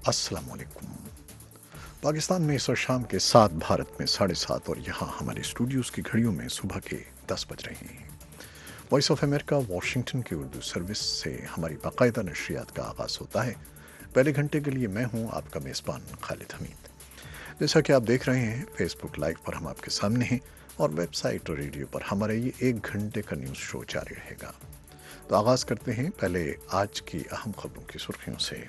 अस्सलाम वालेकुम। पाकिस्तान में इस वक्त शाम के 7, भारत में 7:30 और यहाँ हमारे स्टूडियोज़ की घड़ियों में सुबह के 10 बज रहे हैं। वॉइस ऑफ अमेरिका वाशिंगटन की उर्दू सर्विस से हमारी बाकायदा नशरियात का आगाज़ होता है। पहले घंटे के लिए मैं हूँ आपका मेज़बान खालिद हमीद। जैसा कि आप देख रहे हैं, फेसबुक लाइव पर हम आपके सामने हैं और वेबसाइट और रेडियो पर हमारा ये 1 घंटे का न्यूज़ शो जारी रहेगा। तो आगाज़ करते हैं पहले आज की अहम खबरों की सुर्खियों से।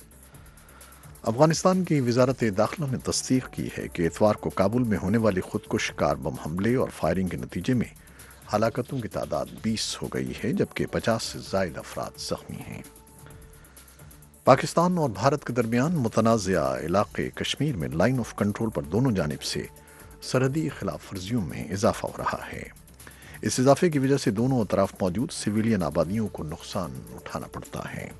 अफगानिस्तान की वजारत दाखिला ने तस्दीक की है कि इतवार को काबुल में होने वाले खुदकुश कार बम हमले और फायरिंग के नतीजे में हलाकतों की तादाद 20 हो गई है, जबकि 50 से ज़ायद अफराद जख्मी हैं। पाकिस्तान और भारत के दरमियान मुतनाज़ा इलाके कश्मीर में लाइन ऑफ कंट्रोल पर दोनों जानिब से सरहदी खिलाफ वर्जियों में इजाफा हो रहा है। इस इजाफे की वजह से दोनों तरफ मौजूद सिविलियन आबादियों को नुकसान उठाना पड़ता है।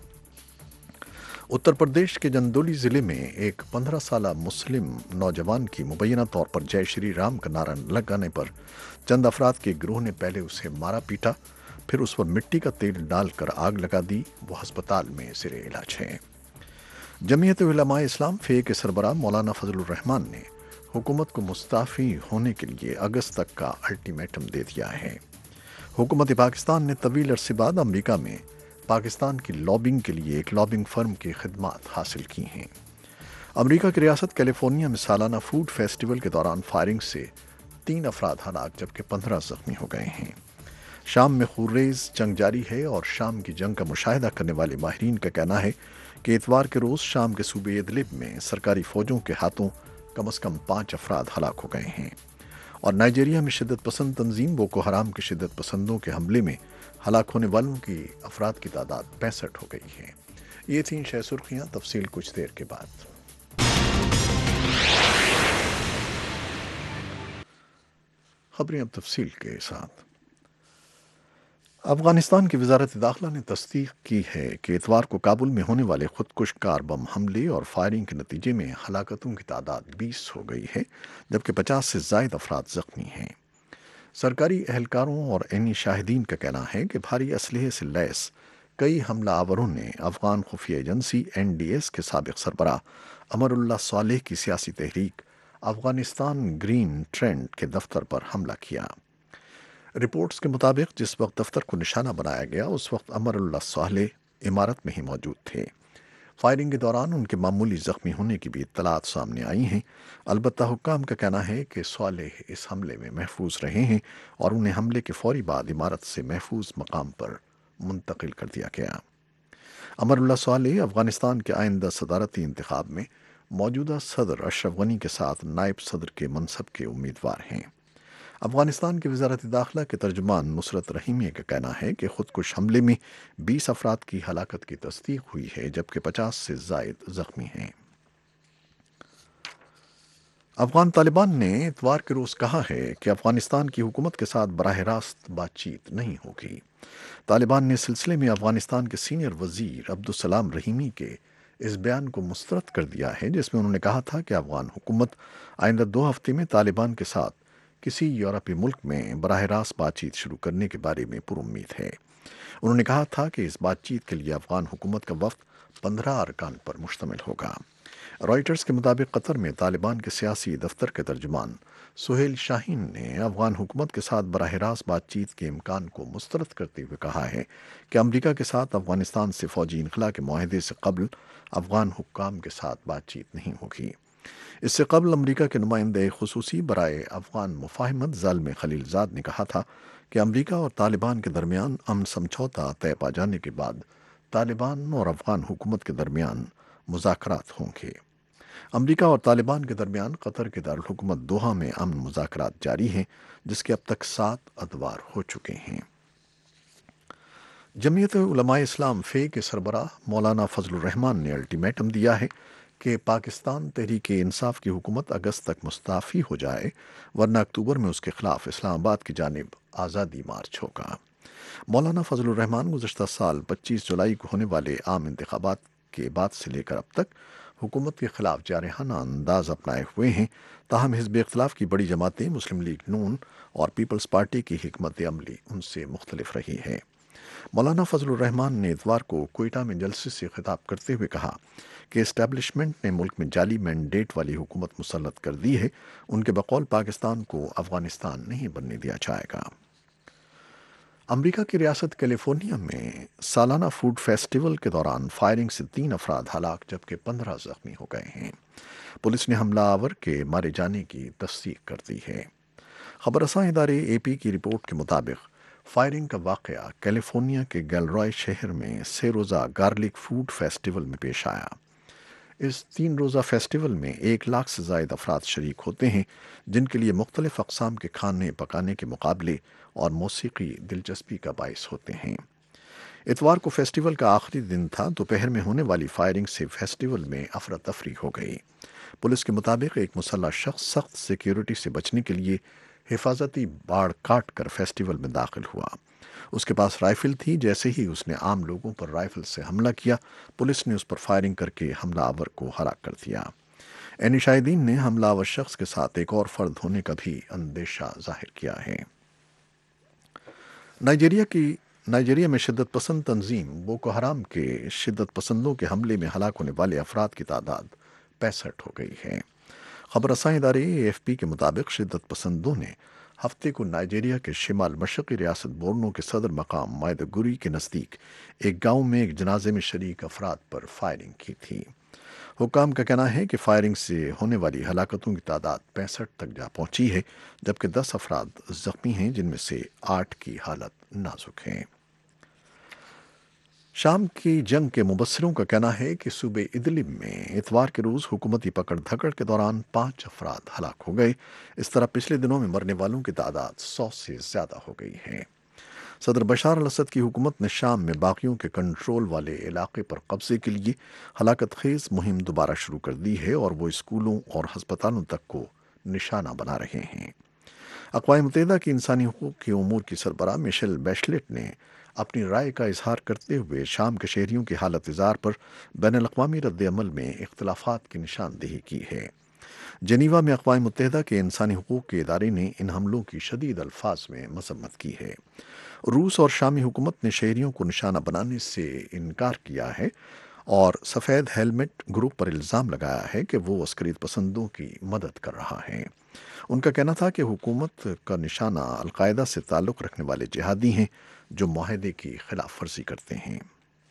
उत्तर प्रदेश के जंदौली जिले में एक 15 साला मुस्लिम नौजवान की मुबैना तौर पर जय श्री राम का नारा लगाने पर चंद अफराद के गिरोह ने पहले उसे मारा पीटा, फिर उस पर मिट्टी का तेल डालकर आग लगा दी। वो अस्पताल में ज़ेरे इलाज है। जमीयत उलमाए इस्लाम फे के सरबराह मौलाना फजलुर रहमान ने हुकूमत को मुस्ताफ़ी होने के लिए अगस्त तक का अल्टीमेटम दे दिया है। हुकूमत पाकिस्तान ने तवील अरसे बाद अमरीका में पाकिस्तान की लॉबिंग के लिए एक लॉबिंग फर्म की खिदमात हासिल की हैं। अमरीका की रियासत कैलिफोर्निया में सालाना फूड फेस्टिवल के दौरान फायरिंग से 3 अफराद हलाक जबकि 15 जख्मी हो गए हैं। शाम में खूर्रेज जंग जारी है और शाम की जंग का मुशाहिदा करने वाले माहिरीन का कहना है कि इतवार के रोज़ शाम के सूबे इदलिब में सरकारी फ़ौजों के हाथों कम अज़ कम 5 अफराद हलाक हो गए हैं। और नाइजीरिया में शिद्दत पसंद तंजीम बोको हराम के शिद्दत पसंदों के हमले में हलाक होने वालों की अफराद की तादाद 65 हो गई है। ये थी शह सुर्खियाँ, तफसील कुछ देर के बाद। खबरें अब तफसील के साथ। अफगानिस्तान की वजारत दाखिला ने तस्दीक की है कि इतवार को काबुल में होने वाले खुदकुश कार बम हमले और फायरिंग के नतीजे में हलाकतों की तादाद 20 हो गई है, जबकि 50 से ज़ायद अफराद जख्मी हैं। सरकारी एहलकारों और एनी शाहिदीन का कहना है कि भारी असलहे से लैस कई हमला आवरों ने अफगान खुफिया एजेंसी NDS के साबिक सरबराह अमरुल्लाह सालेह की सियासी तहरीक अफगानिस्तान ग्रीन ट्रेंड के दफ्तर पर हमला किया। रिपोर्ट्स के मुताबिक जिस वक्त दफ्तर को निशाना बनाया गया उस वक्त अमरुल्लाह सालेह इमारत में ही मौजूद थे। फायरिंग के दौरान उनके मामूली जख्मी होने की भी इत्तलात सामने आई हैं। अलबत्ता हुक्काम का कहना है कि सालेह इस हमले में महफूज रहे हैं और उन्हें हमले के फौरी बाद इमारत से महफूज मकाम पर मुंतकिल कर दिया गया। अमरुल्लाह सालेह अफगानिस्तान के आइंदा सदारती इंतखाब में मौजूदा सदर अशरफ गनी के साथ नायब सदर के मनसब के उम्मीदवार हैं। अफगानिस्तान की वजारत दाखिला के तर्जुमान नुसरत रहीमी का कहना है कि खुदकुश हमले में 20 अफराद की हलाकत की तस्दीक हुई है, जबकि 50 से ज़ायद जख्मी हैं। अफगान तालिबान ने इतवार के रोज़ कहा है कि अफगानिस्तान की हुकूमत के साथ बराह रास्त बातचीत नहीं होगी। तालिबान ने इस सिलसिले में अफगानिस्तान के सीनियर वजीर अब्दुलसलाम रहीमी के इस बयान को मुस्तरद कर दिया है, जिसमें उन्होंने कहा था कि अफगान हुकूमत आइंदा 2 हफ्ते में तालिबान के साथ किसी यूरोपीय मुल्क में बराह रास्त बातचीत शुरू करने के बारे में पुरुम्मीद है। उन्होंने कहा था कि इस बातचीत के लिए अफगान हुकूमत का वफ्द 15 अरकान पर मुश्तमिल होगा। रॉयटर्स के मुताबिक कतर में तालिबान के सियासी दफ्तर के तर्जुमान सुहेल शाहीन ने अफगान हुकूमत के साथ बराह रास्त बातचीत के इम्कान को मुस्तरद करते हुए कहा है कि अमरीका के साथ अफगानिस्तान से फौजी इनखला के माहदे से कबल अफगान हुक्काम के साथ बातचीत नहीं होगी। इससे कबल अमरीका के नुमाइंदे खुसूसी बराए अफगान मुफाहमत ज़ाल्म खलीलजाद ने कहा था कि अमरीका और तालिबान के दरमियान अमन समझौता तय पा जाने के बाद तालिबान और अफगान हुकूमत के दरमियान मुज़ाकरात होंगे। अमरीका और तालिबान के दरमियान कतर के दारुल हुकूमत दोहा में अमन मुज़ाकरात जारी हैं, जिसके अब तक 7 अदवार हो चुके हैं। जमीयत उलमाए इस्लाम फे के सरबराह मौलाना फजलुर रहमान ने अल्टीमेटम दिया है कि पाकिस्तान तहरीक इंसाफ की हुकूमत अगस्त तक मुस्ताफ़ी हो जाए, वरना अक्टूबर में उसके खिलाफ इस्लामाबाद की जानिब आज़ादी मार्च होगा। मौलाना फजलुर रहमान गुज़श्ता साल 25 जुलाई को होने वाले आम इंतखाबात के बाद से लेकर अब तक हुकूमत के खिलाफ जारहाना अंदाज अपनाए हुए हैं। ताहम हिज़्ब इख्तिलाफ की बड़ी जमातें मुस्लिम लीग नून और पीपल्स पार्टी की हिकमत अमली उनसे मुख्तलिफ रही है। مولانا فضل الرحمان نے اتوار کو کوئٹہ میں جلسے سے خطاب کرتے ہوئے کہا کہ اسٹیبلشمنٹ نے ملک میں جعلی مینڈیٹ والی حکومت مسلط کر دی ہے، ان کے بقول پاکستان کو افغانستان نہیں بننے دیا جائے گا۔ امریکہ کی ریاست کیلیفورنیا میں سالانہ فوڈ فیسٹیول کے دوران فائرنگ سے 3 افراد ہلاک جبکہ 15 زخمی ہو گئے ہیں۔ پولیس نے حملہ آور کے مارے جانے کی تصدیق کر دی ہے۔ خبر رساں ادارے اے پی کی رپورٹ کے مطابق فائرنگ کا واقعہ کیلیفورنیا کے گیلرائے شہر میں 6 روزہ گارلک فوڈ فیسٹیول میں پیش آیا۔ اس 3 روزہ فیسٹیول میں 1 لاکھ سے زائد افراد شریک ہوتے ہیں، جن کے لیے مختلف اقسام کے کھانے پکانے کے مقابلے اور موسیقی دلچسپی کا باعث ہوتے ہیں۔ اتوار کو فیسٹیول کا آخری دن تھا۔ دوپہر میں ہونے والی فائرنگ سے فیسٹیول میں افراتفری ہو گئی۔ پولیس کے مطابق ایک مسلح شخص سخت سیکیورٹی سے بچنے کے لیے حفاظتی باڑ کاٹ کر فیسٹیول میں داخل ہوا۔ اس کے پاس رائفل تھی۔ جیسے ہی اس نے عام لوگوں پر رائفل سے حملہ کیا، پولیس نے اس پر فائرنگ کر کے حملہ آور کو ہلاک کر دیا۔ عینی شاہدین نے حملہ آور شخص کے ساتھ ایک اور فرد ہونے کا بھی اندیشہ ظاہر کیا ہے۔ نائجیریا میں شدت پسند تنظیم بوکو حرام کے شدت پسندوں کے حملے میں ہلاک ہونے والے افراد کی تعداد 65 ہو گئی ہے۔ خبر رساں ادارے اے ایف پی کے مطابق شدت پسندوں نے ہفتے کو نائجیریا کے شمال مشرقی ریاست بورنو کے صدر مقام مائدوگوری کے نزدیک ایک گاؤں میں ایک جنازے میں شریک افراد پر فائرنگ کی تھی۔ حکام کا کہنا ہے کہ فائرنگ سے ہونے والی ہلاکتوں کی تعداد 65 تک جا پہنچی ہے، جبکہ 10 افراد زخمی ہیں، جن میں سے 8 کی حالت نازک ہے۔ شام کی جنگ کے مبصروں کا کہنا ہے کہ صوبے ادلب میں اتوار کے روز حکومتی پکڑ دھکڑ کے دوران 5 افراد ہلاک ہو گئے۔ اس طرح پچھلے دنوں میں مرنے والوں کی تعداد 100 سے زیادہ ہو گئی ہے۔ صدر بشار الاسد کی حکومت نے شام میں باغیوں کے کنٹرول والے علاقے پر قبضے کے لیے ہلاکت خیز مہم دوبارہ شروع کر دی ہے اور وہ اسکولوں اور ہسپتالوں تک کو نشانہ بنا رہے ہیں۔ اقوام متحدہ کی انسانی حقوق کے امور کی سربراہ میشل بیشلیٹ نے اپنی رائے کا اظہار کرتے ہوئے شام کے شہریوں کی حالت زار پر بین الاقوامی رد عمل میں اختلافات کی نشاندہی کی ہے۔ جنیوا میں اقوام متحدہ کے انسانی حقوق کے ادارے نے ان حملوں کی شدید الفاظ میں مذمت کی ہے۔ روس اور شامی حکومت نے شہریوں کو نشانہ بنانے سے انکار کیا ہے اور سفید ہیلمٹ گروپ پر الزام لگایا ہے کہ وہ عسکری پسندوں کی مدد کر رہا ہے۔ ان کا کہنا تھا کہ حکومت کا نشانہ القاعدہ سے تعلق رکھنے والے جہادی ہیں جو معاہدے کی خلاف ورزی کرتے ہیں۔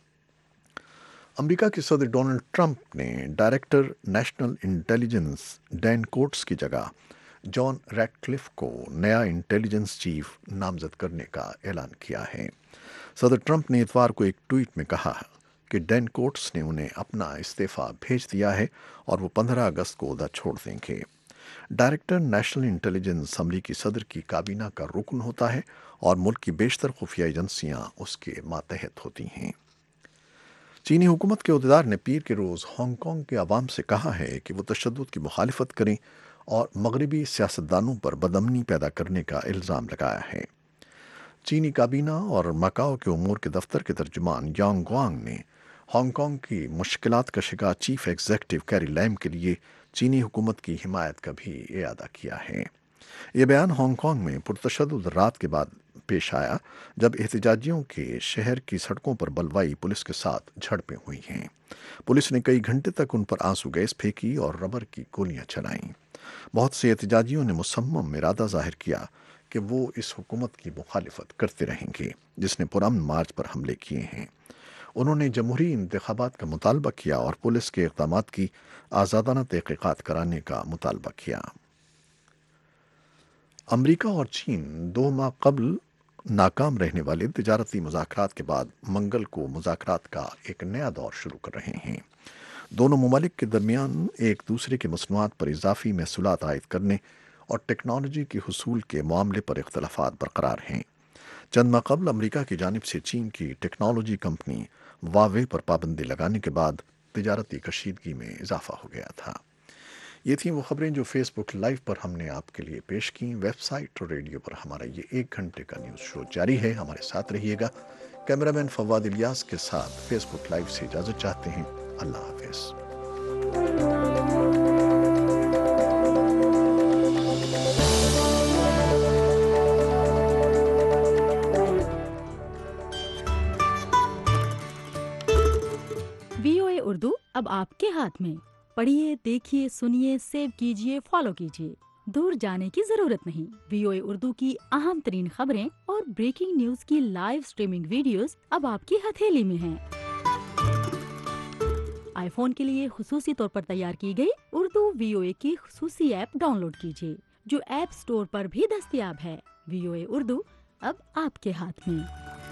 امریکہ کے صدر ڈونلڈ ٹرمپ نے director national intelligence Dan Coats کی جگہ جان ریڈکلف کو نیا انٹیلیجنس چیف نامزد کرنے کا اعلان کیا ہے۔ صدر ٹرمپ نے اتوار کو ایک ٹویٹ میں کہا کہ ڈین کوٹس نے انہیں اپنا استعفیٰ بھیج دیا ہے اور وہ 15 اگست کو عہدہ چھوڑ دیں گے۔ ڈائریکٹر نیشنل انٹیلیجنس امریکی صدر کی کابینہ کا رکن ہوتا ہے اور ملک کی بیشتر خفیہ ایجنسیاں اس کے ماتحت ہوتی ہیں۔ چینی حکومت کے عہدیدار نے پیر کے روز ہانگ کانگ کے عوام سے کہا ہے کہ وہ تشدد کی مخالفت کریں اور مغربی سیاستدانوں پر بدامنی پیدا کرنے کا الزام لگایا ہے۔ چینی کابینہ اور مکاؤ کے امور کے دفتر کے ترجمان یانگ گوانگ نے ہانگ کانگ کی مشکلات کا شکار چیف ایگزیکٹو کیری لیم کے لیے چینی حکومت کی حمایت کا بھی اعادہ کیا ہے۔ یہ بیان ہانگ کانگ میں پرتشدد رات کے بعد پیش آیا جب احتجاجیوں کے شہر کی سڑکوں پر بلوائی پولیس کے ساتھ جھڑپیں ہوئی ہیں۔ پولیس نے کئی گھنٹے تک ان پر آنسو گیس پھینکی اور ربر کی گولیاں چلائیں۔ بہت سے احتجاجیوں نے مصمم ارادہ ظاہر کیا کہ وہ اس حکومت کی مخالفت کرتے رہیں گے جس نے پرامن مارچ پر حملے کیے ہیں۔ انہوں نے جمہوری انتخابات کا مطالبہ کیا اور پولیس کے اقدامات کی آزادانہ تحقیقات کرانے کا مطالبہ کیا۔ امریکہ اور چین 2 ماہ قبل ناکام رہنے والے تجارتی مذاکرات کے بعد منگل کو مذاکرات کا ایک نیا دور شروع کر رہے ہیں۔ دونوں ممالک کے درمیان ایک دوسرے کے مصنوعات پر اضافی محصولات عائد کرنے اور ٹیکنالوجی کے حصول کے معاملے پر اختلافات برقرار ہیں۔ چند ماہ قبل امریکہ کی جانب سے چین کی ٹیکنالوجی کمپنی ہواوے پر پابندی لگانے کے بعد تجارتی کشیدگی میں اضافہ ہو گیا تھا۔ یہ تھیں وہ خبریں جو فیس بک لائیو پر ہم نے آپ کے لیے پیش کیں۔ ویب سائٹ اور ریڈیو پر ہمارا یہ 1 گھنٹے کا نیوز شو جاری ہے، ہمارے ساتھ رہیے گا۔ کیمرہ مین فواد الیاس کے ساتھ فیس بک لائیو سے اجازت چاہتے ہیں۔ اللہ حافظ۔ اردو اب آپ کے ہاتھ میں۔ پڑھیے، دیکھیے، سنیے، سیو کیجیے، فالو کیجیے۔ دور جانے کی ضرورت نہیں۔ VOA اردو کی اہم ترین خبریں اور بریکنگ نیوز کی لائیو سٹریمنگ ویڈیوز اب آپ کی ہتھیلی میں ہیں۔ آئی فون کے لیے خصوصی طور پر تیار کی گئی اردو VOA کی خصوصی ایپ ڈاؤن لوڈ کیجیے، جو ایپ سٹور پر بھی دستیاب ہے۔ VOA اردو اب آپ کے ہاتھ میں۔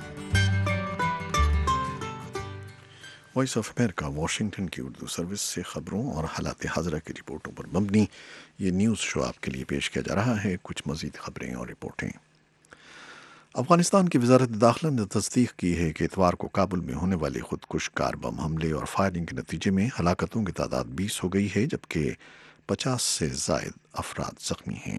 وائس آف امریکہ واشنگٹن کی اردو سروس سے خبروں اور حالات حاضرہ کی رپورٹوں پر مبنی یہ نیوز شو آپ کے لیے پیش کیا جا رہا ہے۔ کچھ مزید خبریں اور رپورٹیں۔ افغانستان کی وزارت داخلہ نے تصدیق کی ہے کہ اتوار کو کابل میں ہونے والے خودکش کار بم حملے اور فائرنگ کے نتیجے میں ہلاکتوں کی تعداد 20 ہو گئی ہے، جبکہ 50 سے زائد افراد زخمی ہیں۔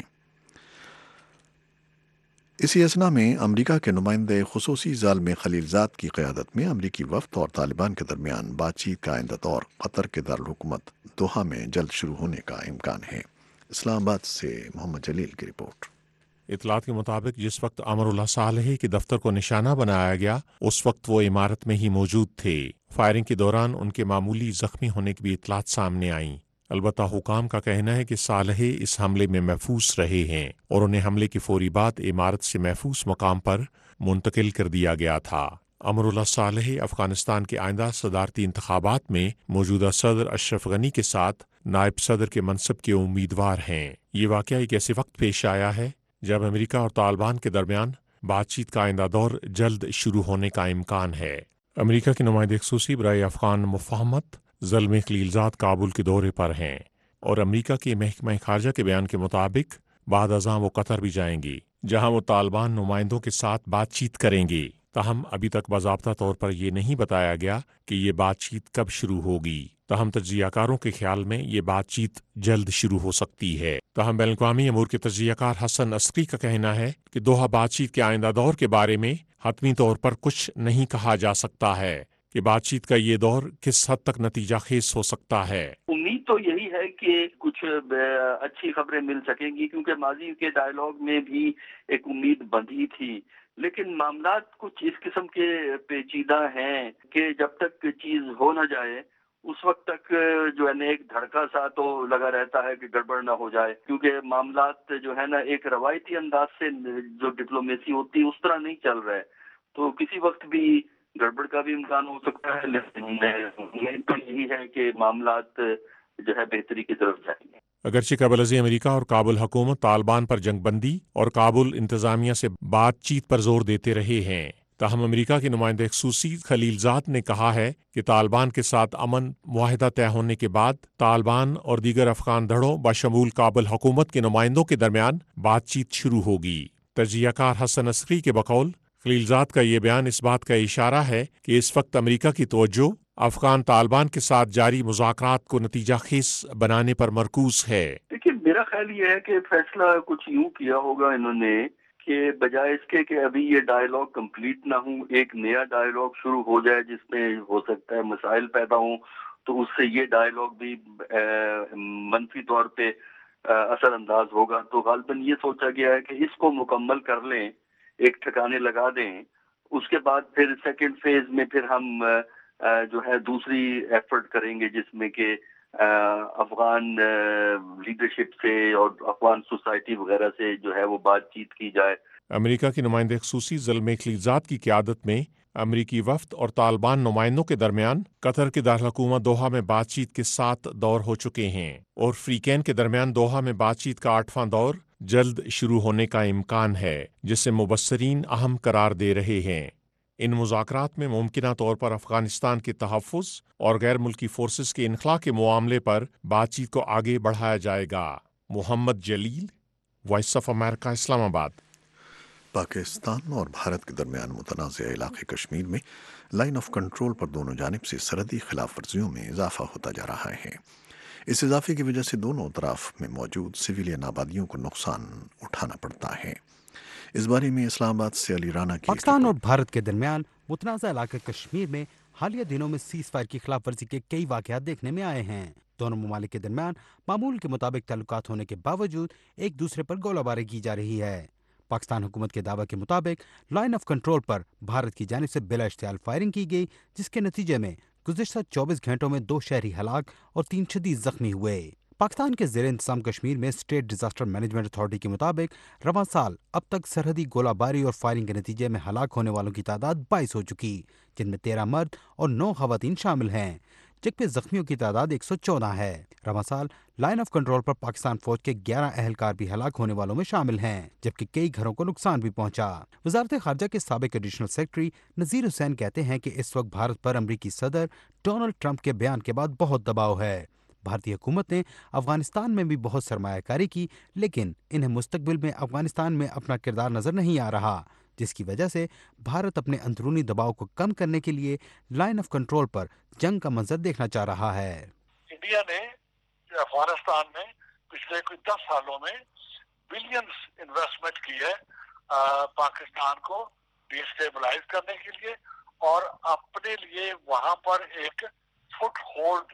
اسی اثنا میں امریکہ کے نمائندے خصوصی زالم خلیلزاد کی قیادت میں امریکی وفد اور طالبان کے درمیان بات چیت کا آئندہ دور قطر کے دارالحکومت دوحہ میں جلد شروع ہونے کا امکان ہے۔ اسلام آباد سے محمد جلیل کی رپورٹ۔ اطلاعات کے مطابق جس وقت عمر اللہ صالح کے دفتر کو نشانہ بنایا گیا اس وقت وہ عمارت میں ہی موجود تھے۔ فائرنگ کے دوران ان کے معمولی زخمی ہونے کی بھی اطلاعات سامنے آئیں۔ البتہ حکام کا کہنا ہے کہ صالح اس حملے میں محفوظ رہے ہیں اور انہیں حملے کی فوری بعد عمارت سے محفوظ مقام پر منتقل کر دیا گیا تھا۔ امر اللہ صالح افغانستان کے آئندہ صدارتی انتخابات میں موجودہ صدر اشرف غنی کے ساتھ نائب صدر کے منصب کے امیدوار ہیں۔ یہ واقعہ ایک ایسے وقت پیش آیا ہے جب امریکہ اور طالبان کے درمیان بات چیت کا آئندہ دور جلد شروع ہونے کا امکان ہے۔ امریکہ کے نمائندے خصوصی برائے افغان مفاہمت زلمے خلیلزاد کابل کے دورے پر ہیں اور امریکہ کے محکمہ خارجہ کے بیان کے مطابق بعد ازاں وہ قطر بھی جائیں گی، جہاں وہ طالبان نمائندوں کے ساتھ بات چیت کریں گے۔ تاہم ابھی تک باضابطہ طور پر یہ نہیں بتایا گیا کہ یہ بات چیت کب شروع ہوگی۔ تاہم تجزیہ کاروں کے خیال میں یہ بات چیت جلد شروع ہو سکتی ہے۔ تاہم بین الاقوامی امور کے تجزیہ کار حسن عسکری کا کہنا ہے کہ دوحہ بات چیت کے آئندہ دور کے بارے میں حتمی طور پر کچھ نہیں کہا جا سکتا ہے کہ بات چیت کا یہ دور کس حد تک نتیجہ خیز ہو سکتا ہے۔ امید تو یہی ہے کہ کچھ اچھی خبریں مل سکیں گی، کیونکہ ماضی کے ڈائیلاگ میں بھی ایک امید بندھی تھی، لیکن معاملات کچھ اس قسم کے پیچیدہ ہیں کہ جب تک چیز ہو نہ جائے اس وقت تک جو ہے نا ایک دھڑکا سا تو لگا رہتا ہے کہ گڑبڑ نہ ہو جائے، کیونکہ معاملات جو ہے نا ایک روایتی انداز سے جو ڈپلومیسی ہوتی ہے اس طرح نہیں چل رہا ہے، تو کسی وقت بھی گڑبڑ کا بھی امکان ہو سکتا ہے، لیکن امید تو یہی ہے کہ معاملات جو ہے بہتری کی طرف جائیں گے۔ اگرچہ قبل ازیں امریکہ اور کابل حکومت طالبان پر جنگ بندی اور کابل انتظامیہ سے بات چیت پر زور دیتے رہے ہیں، تاہم امریکہ کے نمائندے خصوصی خلیلزاد نے کہا ہے کہ طالبان کے ساتھ امن معاہدہ طے ہونے کے بعد طالبان اور دیگر افغان دھڑوں بشمول کابل حکومت کے نمائندوں کے درمیان بات چیت شروع ہوگی۔ تجزیہ کار حسن عسکری کے بقول خلیلزاد کا یہ بیان اس بات کا اشارہ ہے کہ اس وقت امریکہ کی توجہ افغان طالبان کے ساتھ جاری مذاکرات کو نتیجہ خیز بنانے پر مرکوز ہے۔ دیکھیے میرا خیال یہ ہے کہ فیصلہ کچھ یوں کیا ہوگا انہوں نے کہ بجائے اس کے کہ ابھی یہ ڈائیلاگ کمپلیٹ نہ ہو، ایک نیا ڈائیلاگ شروع ہو جائے جس میں ہو سکتا ہے مسائل پیدا ہوں، تو اس سے یہ ڈائیلاگ بھی منفی طور پہ اثر انداز ہوگا، تو غالباً یہ سوچا گیا ہے کہ اس کو مکمل کر لیں، ایک ٹھکانے لگا دیں، اس کے بعد پھر سیکنڈ فیز میں پھر ہم جو ہے دوسری ایفرٹ کریں گے جس میں کہ افغان لیڈرشپ سے اور افغان سوسائٹی وغیرہ سے جو ہے وہ بات چیت کی جائے۔ امریکہ کے نمائندے خصوصی زلمے خلیلزاد کی قیادت میں امریکی وفد اور طالبان نمائندوں کے درمیان قطر کے دارالحکومت دوحہ میں بات چیت کے 7 دور ہو چکے ہیں اور فریقین کے درمیان دوحہ میں بات چیت کا 8واں دور جلد شروع ہونے کا امکان ہے، جسے مبصرین اہم قرار دے رہے ہیں۔ ان مذاکرات میں ممکنہ طور پر افغانستان کے تحفظ اور غیر ملکی فورسز کے انخلاء کے معاملے پر بات چیت کو آگے بڑھایا جائے گا۔ محمد جلیل، وائس آف امریکہ، اسلام آباد۔ پاکستان اور بھارت کے درمیان متنازع علاقے کشمیر میں لائن آف کنٹرول پر دونوں جانب سے سرحدی خلاف ورزیوں میں اضافہ ہوتا جا رہا ہے۔ اس اضافے کی وجہ سے دونوں اطراف میں موجود سویلین آبادیوں کو نقصان اٹھانا پڑتا ہے۔ اس بارے میں اسلام آباد سے علی رانا کی پاکستان اور بھارت کے درمیان متنازع علاقے کشمیر میں حالیہ دنوں میں سیز فائر کی خلاف ورزی کے کئی واقعات دیکھنے میں آئے ہیں۔ دونوں ممالک کے درمیان معمول کے مطابق تعلقات ہونے کے باوجود ایک دوسرے پر گولہ باری کی جا رہی ہے۔ پاکستان حکومت کے دعویٰ کے مطابق لائن آف کنٹرول پر بھارت کی جانب سے بلا اشتعال فائرنگ کی گئی، جس کے نتیجے میں गुज़िश्ता 24 घंटों में 2 शहरी हलाक और 3 शदीद जख्मी हुए। पाकिस्तान के ज़ेर इंतज़ाम कश्मीर में स्टेट डिजास्टर मैनेजमेंट अथॉरिटी के मुताबिक रवां साल अब तक सरहदी गोलाबारी और फायरिंग के नतीजे में हलाक होने वालों की तादाद 22 हो चुकी, जिनमें 13 मर्द और 9 खवातीन शामिल हैं, जबकि जख्मियों की तादाद 114 है। रवां साल लाइन ऑफ कंट्रोल पर पाकिस्तान फौज के 11 अहलकार भी हलाक होने वालों में शामिल हैं, जबकि कई घरों को नुकसान भी पहुंचा। वजारत खारजा के साबिक एडिशनल सेक्रेटरी नजीर हुसैन कहते हैं कि इस वक्त भारत पर अमरीकी सदर डोनाल्ड ट्रंप के बयान के बाद बहुत दबाव है। भारतीय हुकूमत ने अफगानिस्तान में भी बहुत सरमायाकारी की, लेकिन इन्हें मुस्तकबिल में अफगानिस्तान में अपना किरदार नजर नहीं आ रहा, जिसकी वजह से भारत अपने अंदरूनी दबाव को कम करने के लिए लाइन ऑफ कंट्रोल पर जंग का मंजर देखना चाह रहा है। इंडिया ने अफगानिस्तान में पिछले कुछ 10 सालों में बिलियंस इन्वेस्टमेंट की है पाकिस्तान को डिस्टेबलाइज करने के लिए और अपने लिए वहां पर एक फुट होल्ड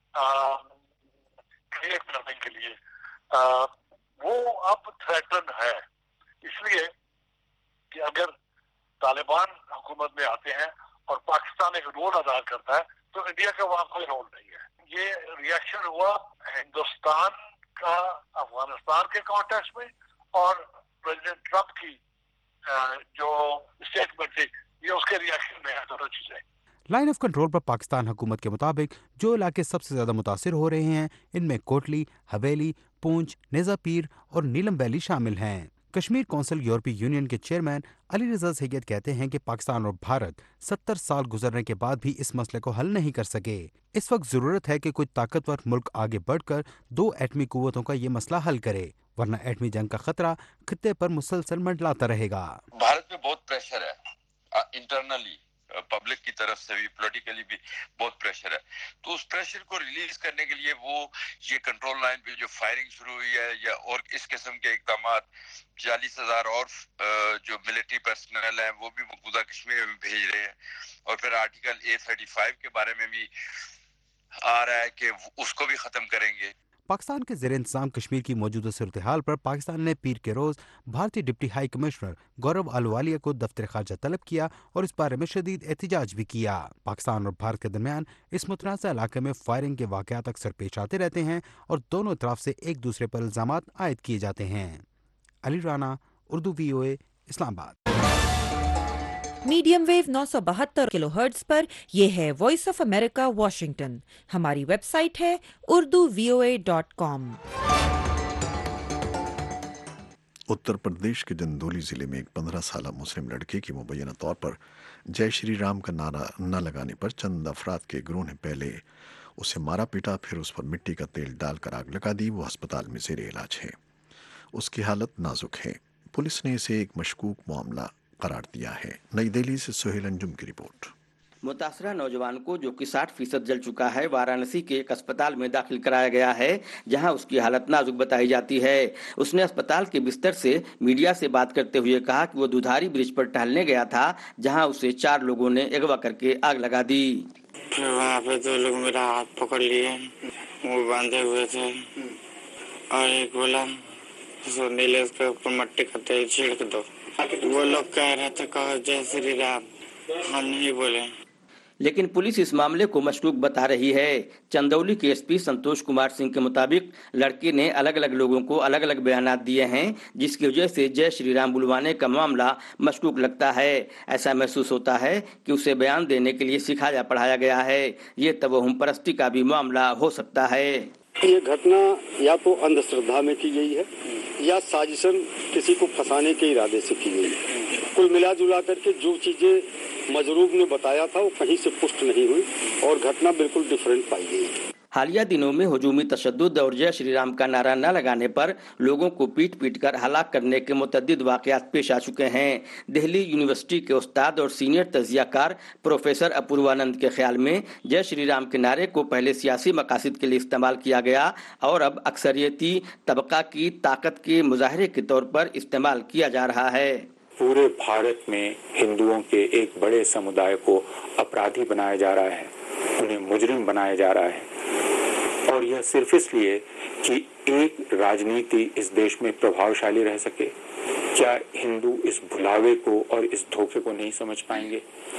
क्रिएट करने के लिए। वो अब थ्रेटन है, इसलिए कि अगर तालिबान हुकूमत में आते हैं और पाकिस्तान एक रोल अदा करता है तो इंडिया का वहां कोई रोल नहीं है। ये रिएक्शन हुआ हिंदुस्तान का अफगानिस्तान के कॉन्टेक्स्ट में और प्रेसिडेंट ट्रंप की जो स्टेटमेंट थी, ये उसके रिएक्शन में है दोनों चीजें। लाइन ऑफ कंट्रोल पर पाकिस्तान हुकूमत के मुताबिक जो इलाके सबसे ज्यादा मुतासिर हो रहे हैं, इनमें कोटली, हवेली, पूंछ, नेज़ापीर और नीलम वैली शामिल हैं। कश्मीर कौंसिल यूरोपीय यूनियन के चेयरमैन अली रजा सैयद कहते हैं कि पाकिस्तान और भारत 70 साल गुजरने के बाद भी इस मसले को हल नहीं कर सके। इस वक्त जरूरत है कि कोई ताकतवर मुल्क आगे बढ़कर 2 एटमी कुव्वतों का ये मसला हल करे, वरना एटमी जंग का खतरा खित्ते पर मुसलसल मंडलाता रहेगा। भारत पे बहुत प्रेशर है, इंटरनली पब्लिक की तरफ से भी, पॉलिटिकली भी बहुत प्रेशर है। तो उस प्रेशर को रिलीज करने के लिए वो ये कंट्रोल लाइन पे जो फायरिंग शुरू हुई है या और इस किस्म के इकदाम, 40,000 और जो मिलिट्री पर्सनल हैं वो भी मकबूजा कश्मीर में भेज रहे हैं, और फिर आर्टिकल A35 के बारे में भी आ रहा है कि उसको भी खत्म करेंगे। पाकिस्तान के ज़ेर इंतज़ाम कश्मीर की मौजूदा सूरत हाल पर पाकिस्तान ने पीर के रोज़ भारतीय deputy high commissioner Gaurav Ahluwalia को दफ्तर खारजा तलब किया और इस बारे में शदीद एहतजाज भी किया। पाकिस्तान और भारत के दरमियान इस मुतनाज़ा इलाके में फायरिंग के वाक़यात अक्सर पेश आते रहते हैं और दोनों तरफ से एक दूसरे पर इल्ज़ामात आयद किए जाते हैं। Ali Rana, Urdu VOA, Islamabad. Medium wave 972 kilohertz पर यह है वॉइस ऑफ अमेरिका वॉशिंगटन। हमारी वेबसाइट है urduvoa.com। उत्तर प्रदेश के जंदौली जिले में एक 15 साल मुस्लिम लड़के की मुबैना तौर पर जय श्री राम का नारा न लगाने पर चंद अफराद के गिरोह ने पहले उसे मारा पीटा, फिर उस पर मिट्टी का तेल डालकर आग लगा दी। वो अस्पताल में ज़ेर इलाज है, उसकी हालत नाजुक है। पुलिस ने इसे एक मशकूक मामला करार दिया है। नई दिल्ली से सोहेल अंजुम की रिपोर्ट। मुतासरा नौजवान को, जो कि 60% जल चुका है, वाराणसी के एक अस्पताल में दाखिल कराया गया है, जहां उसकी हालत नाजुक बताई जाती है। उसने अस्पताल के बिस्तर से मीडिया से बात करते हुए कहा कि वो दुधारी ब्रिज पर टहलने गया था, जहां उसे 4 लोगों ने अगवा करके आग लगा दी। फिर वहाँ पे 2 लोग मेरा हाथ पकड़ लिए, वो बांधे हुए थे, और एक बोला नीले उसके ऊपर मट्टी का तेल छिड़क दो। वो लोग कह रहे थे कहो जय श्री राम, हम नहीं बोले। लेकिन पुलिस इस मामले को मशकूक बता रही है। चंदौली के SP संतोष कुमार सिंह के मुताबिक लड़के ने अलग अलग लोगों को अलग अलग बयानात दिए हैं, जिसकी वजह से जय श्री राम बुलवाने का मामला मशकूक लगता है। ऐसा महसूस होता है कि उसे बयान देने के लिए सिखाया पढ़ाया गया है। ये तवहुम परस्ती का भी मामला हो सकता है। ये घटना या तो अंधश्रद्धा में की गई है या साजिशन किसी को फंसाने के इरादे से की गई है। कुल मिला जुला करके जो चीजें मजरूब ने बताया था वो कहीं से पुष्ट नहीं हुई और घटना बिल्कुल डिफरेंट पाई गई। हालिया दिनों में हुजूमी तशद्दुद और जय श्री राम का नारा न लगाने पर लोगों को पीट पीट कर हलाक करने के मुतअद्दिद वाक़यात पेश आ चुके हैं। दिल्ली यूनिवर्सिटी के उस्ताद और सीनियर तजियाकार प्रोफेसर अपूर्वानंद के ख्याल में जय श्री राम के नारे को पहले सियासी मकासद के लिए इस्तेमाल किया गया और अब अक्सरियती तबका की ताकत के मुजाहरे के तौर पर इस्तेमाल किया जा रहा है। पूरे भारत में हिंदुओं के एक बड़े समुदाय को अपराधी बनाया जा रहा है, उन्हें मुजरिम बनाया जा रहा है, और यह सिर्फ इसलिए कि एक राजनीति इस देश में प्रभावशाली रह सके। क्या हिंदू इस भुलावे को और इस धोखे को नहीं समझ पाएंगे? और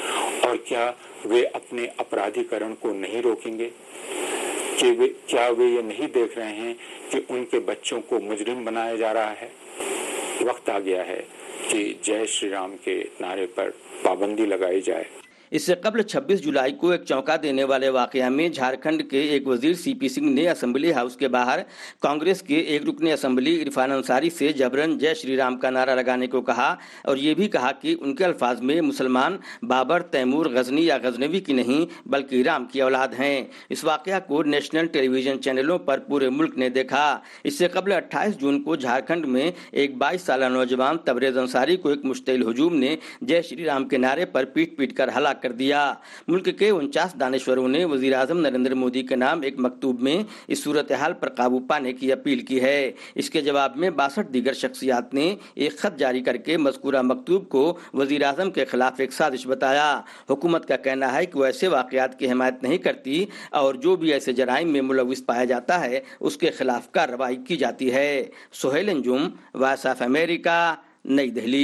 और क्या वे अपने अपराधीकरण को नहीं रोकेंगे? क्या वे ये नहीं देख रहे हैं कि उनके बच्चों को मुजरिम बनाया जा रहा है? वक्त आ गया है कि जय श्री राम के नारे पर पाबंदी लगाई जाए। इससे कबल 26 जुलाई को एक चौंका देने वाले वाकया में झारखंड के एक वजीर सीपी सिंह ने असेंबली हाउस के बाहर कांग्रेस के एक रुकन असेंबली इरफान अंसारी से जबरन जय श्री राम का नारा लगाने को कहा और ये भी कहा कि उनके अल्फाज में मुसलमान बाबर, तैमूर, गजनी या गजनवी की नहीं बल्कि राम की औलाद हैं। इस वाकया को नेशनल टेलीविजन चैनलों पर पूरे मुल्क ने देखा। इससे कबल 28 जून को झारखंड में एक 22 साल नौजवान तबरेज अंसारी को एक मुश्तिल हुजूम ने जय श्री राम के नारे पर पीट पीट कर हलाक कर दिया। मुल्क के 49 दानिश्वरों ने वजीर आजम नरेंद्र मोदी के नाम एक मकतूब में इस सूरत हाल पर काबू पाने की अपील की है। इसके जवाब में 62 दीगर शख्सियात ने एक खत जारी करके मज़कूरा मकतूब को वजीर आजम के खिलाफ एक साजिश बताया। हुकूमत का कहना है कि वो ऐसे वाक़यात की हिमायत नहीं करती और जो भी ऐसे जराइम में मुलविस पाया जाता है उसके खिलाफ कार्रवाई की जाती है। Sohail Anjum, voice of America, New Delhi.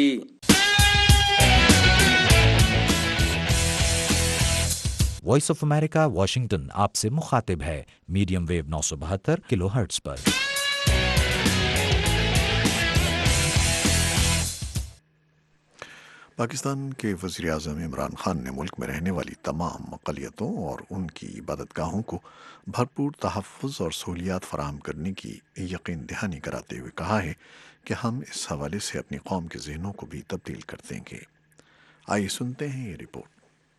Voice of America Washington आपसे मुखातिब है मीडियम वेव 972 किलोहर्ट्ज़ पर। पाकिस्तान के वज़ीर आज़म इमरान खान ने मुल्क में रहने वाली तमाम अक़लियतों और उनकी इबादतगाहों को भरपूर तहफ़्फ़ुज़ और सहूलियात फ़राहम करने की यकीन दहानी कराते हुए कहा है कि हम इस हवाले से अपनी कौम के ज़हनों को भी तब्दील कर देंगे। आइए सुनते हैं ये रिपोर्ट।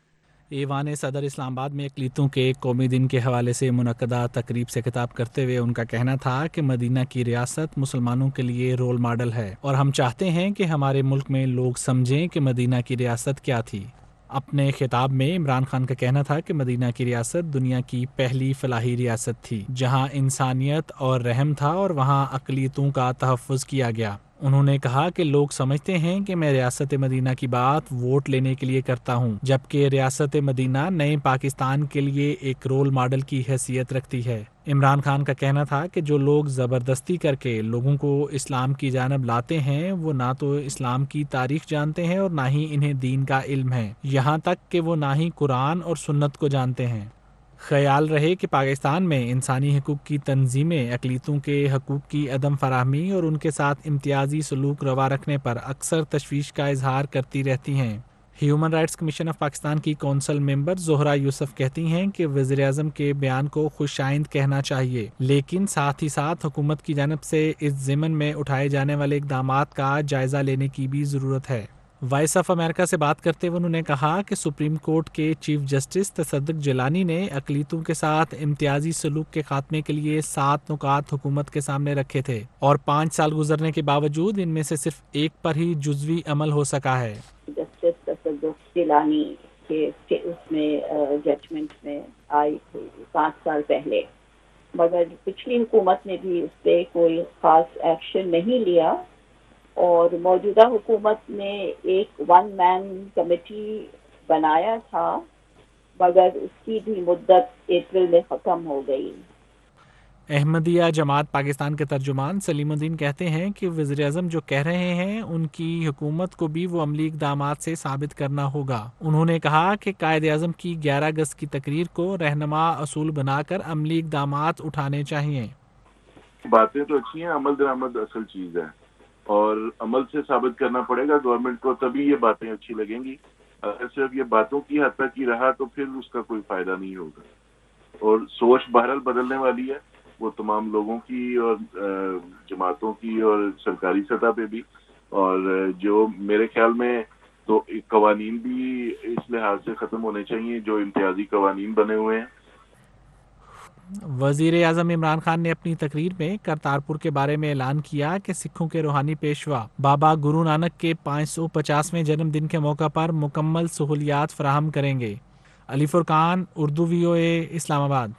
ईवान सदर इस्लामाबाद में अक़लीतों के कौमी दिन के हवाले से मुनक़दा तकरीब से खिताब करते हुए उनका कहना था कि मदीना की रियासत मुसलमानों के लिए रोल मॉडल है और हम चाहते हैं कि हमारे मुल्क में लोग समझें कि मदीना की रियासत क्या थी। अपने खिताब में इमरान खान का कहना था कि मदीना की रियासत दुनिया की पहली फलाही रियासत थी जहाँ इंसानियत और रहम था और वहाँ अक़लीतों का तहफ़्फ़ुज़ किया गया। उन्होंने कहा कि लोग समझते हैं कि मैं रियासत मदीना की बात वोट लेने के लिए करता हूं, जबकि रियासत मदीना नए पाकिस्तान के लिए एक रोल मॉडल की हैसियत रखती है। इमरान खान का कहना था कि जो लोग ज़बरदस्ती करके लोगों को इस्लाम की जानब लाते हैं वो ना तो इस्लाम की तारीख जानते हैं और ना ही इन्हें दीन का इल्म है, यहाँ तक कि वो ना ही कुरान और सुन्नत को जानते हैं। ख्याल रहे कि पाकिस्तान में इंसानी हकूक़ की तंजीमें अक़लीतों के हकूक़ की अदम फराहमी और उनके साथ इम्तियाजी सलूक रवा रखने पर अक्सर तशवीश का इजहार करती रहती हैं। Human rights commission of Pakistan की कौंसल मेंबर ज़ोहरा यूसुफ कहती हैं कि वज़ीर आज़म के बयान को खुशाइंद कहना चाहिए, लेकिन साथ ही साथ हुकूमत की जानब से इस ज़िमन में उठाए जाने वाले इक़दामात का जायज़ा लेने की भी ज़रूरत है। वॉइस ऑफ अमेरिका से बात करते हुए उन्होंने कहा कि सुप्रीम कोर्ट के चीफ जस्टिस तसद्दुक़ जिलानी ने अक़लीतों के साथ इम्तियाजी सलूक के खात्मे के लिए 7 नुकात हुकूमत के सामने रखे थे और 5 साल गुजरने के बावजूद इनमें से सिर्फ एक पर ही जुज़वी अमल हो सका है। जस्टिस तसद्दुक़ जिलानी के उसमें जजमेंट में आई थी 5 साल पहले, मगर पिछली हुकूमत ने भी उस पर कोई ख़ास एक्शन नहीं लिया और मौजूदा हुकूमत ने एक 1 मैन कमेटी बनाया था, मगर उसकी भी मुद्दत अप्रैल में ख़त्म हो गई। अहमदिया जमात पाकिस्तान के तर्जुमान सलीमुद्दीन कहते हैं कि वज़ीर आज़म जो कह रहे हैं उनकी हुकूमत को भी वो अमली इक़दामात से साबित करना होगा। उन्होंने कहा कि कायदे आज़म की 11 अगस्त की तकरीर को रहनुमा असूल बनाकर अमली इक़दामात उठाने चाहिए। बातें तो अच्छी हैं, अमल दरामद असल चीज़ है और अमल से साबित करना पड़ेगा गवर्नमेंट को, तभी ये बातें अच्छी लगेंगी। अगर सिर्फ ये बातों की हद तक ही रहा तो फिर उसका कोई फायदा नहीं होगा। और सोच बहरहाल बदलने वाली है, वो तमाम लोगों की और जमातों की और सरकारी सतह पे भी, और जो मेरे ख्याल में तो कवानीन भी इस लिहाज से ख़त्म होने चाहिए जो इम्तियाजी कवानीन बने हुए हैं। वज़ीर आज़म इमरान खान ने अपनी तकरीर में करतारपुर के बारे में ऐलान किया कि सिखों के रूहानी पेशवा बाबा गुरु नानक के 550वें जन्मदिन के मौका पर मुकम्मल सहूलियात फराहम करेंगे। अली फुरकान, उर्दू VOA, इस्लामाबाद।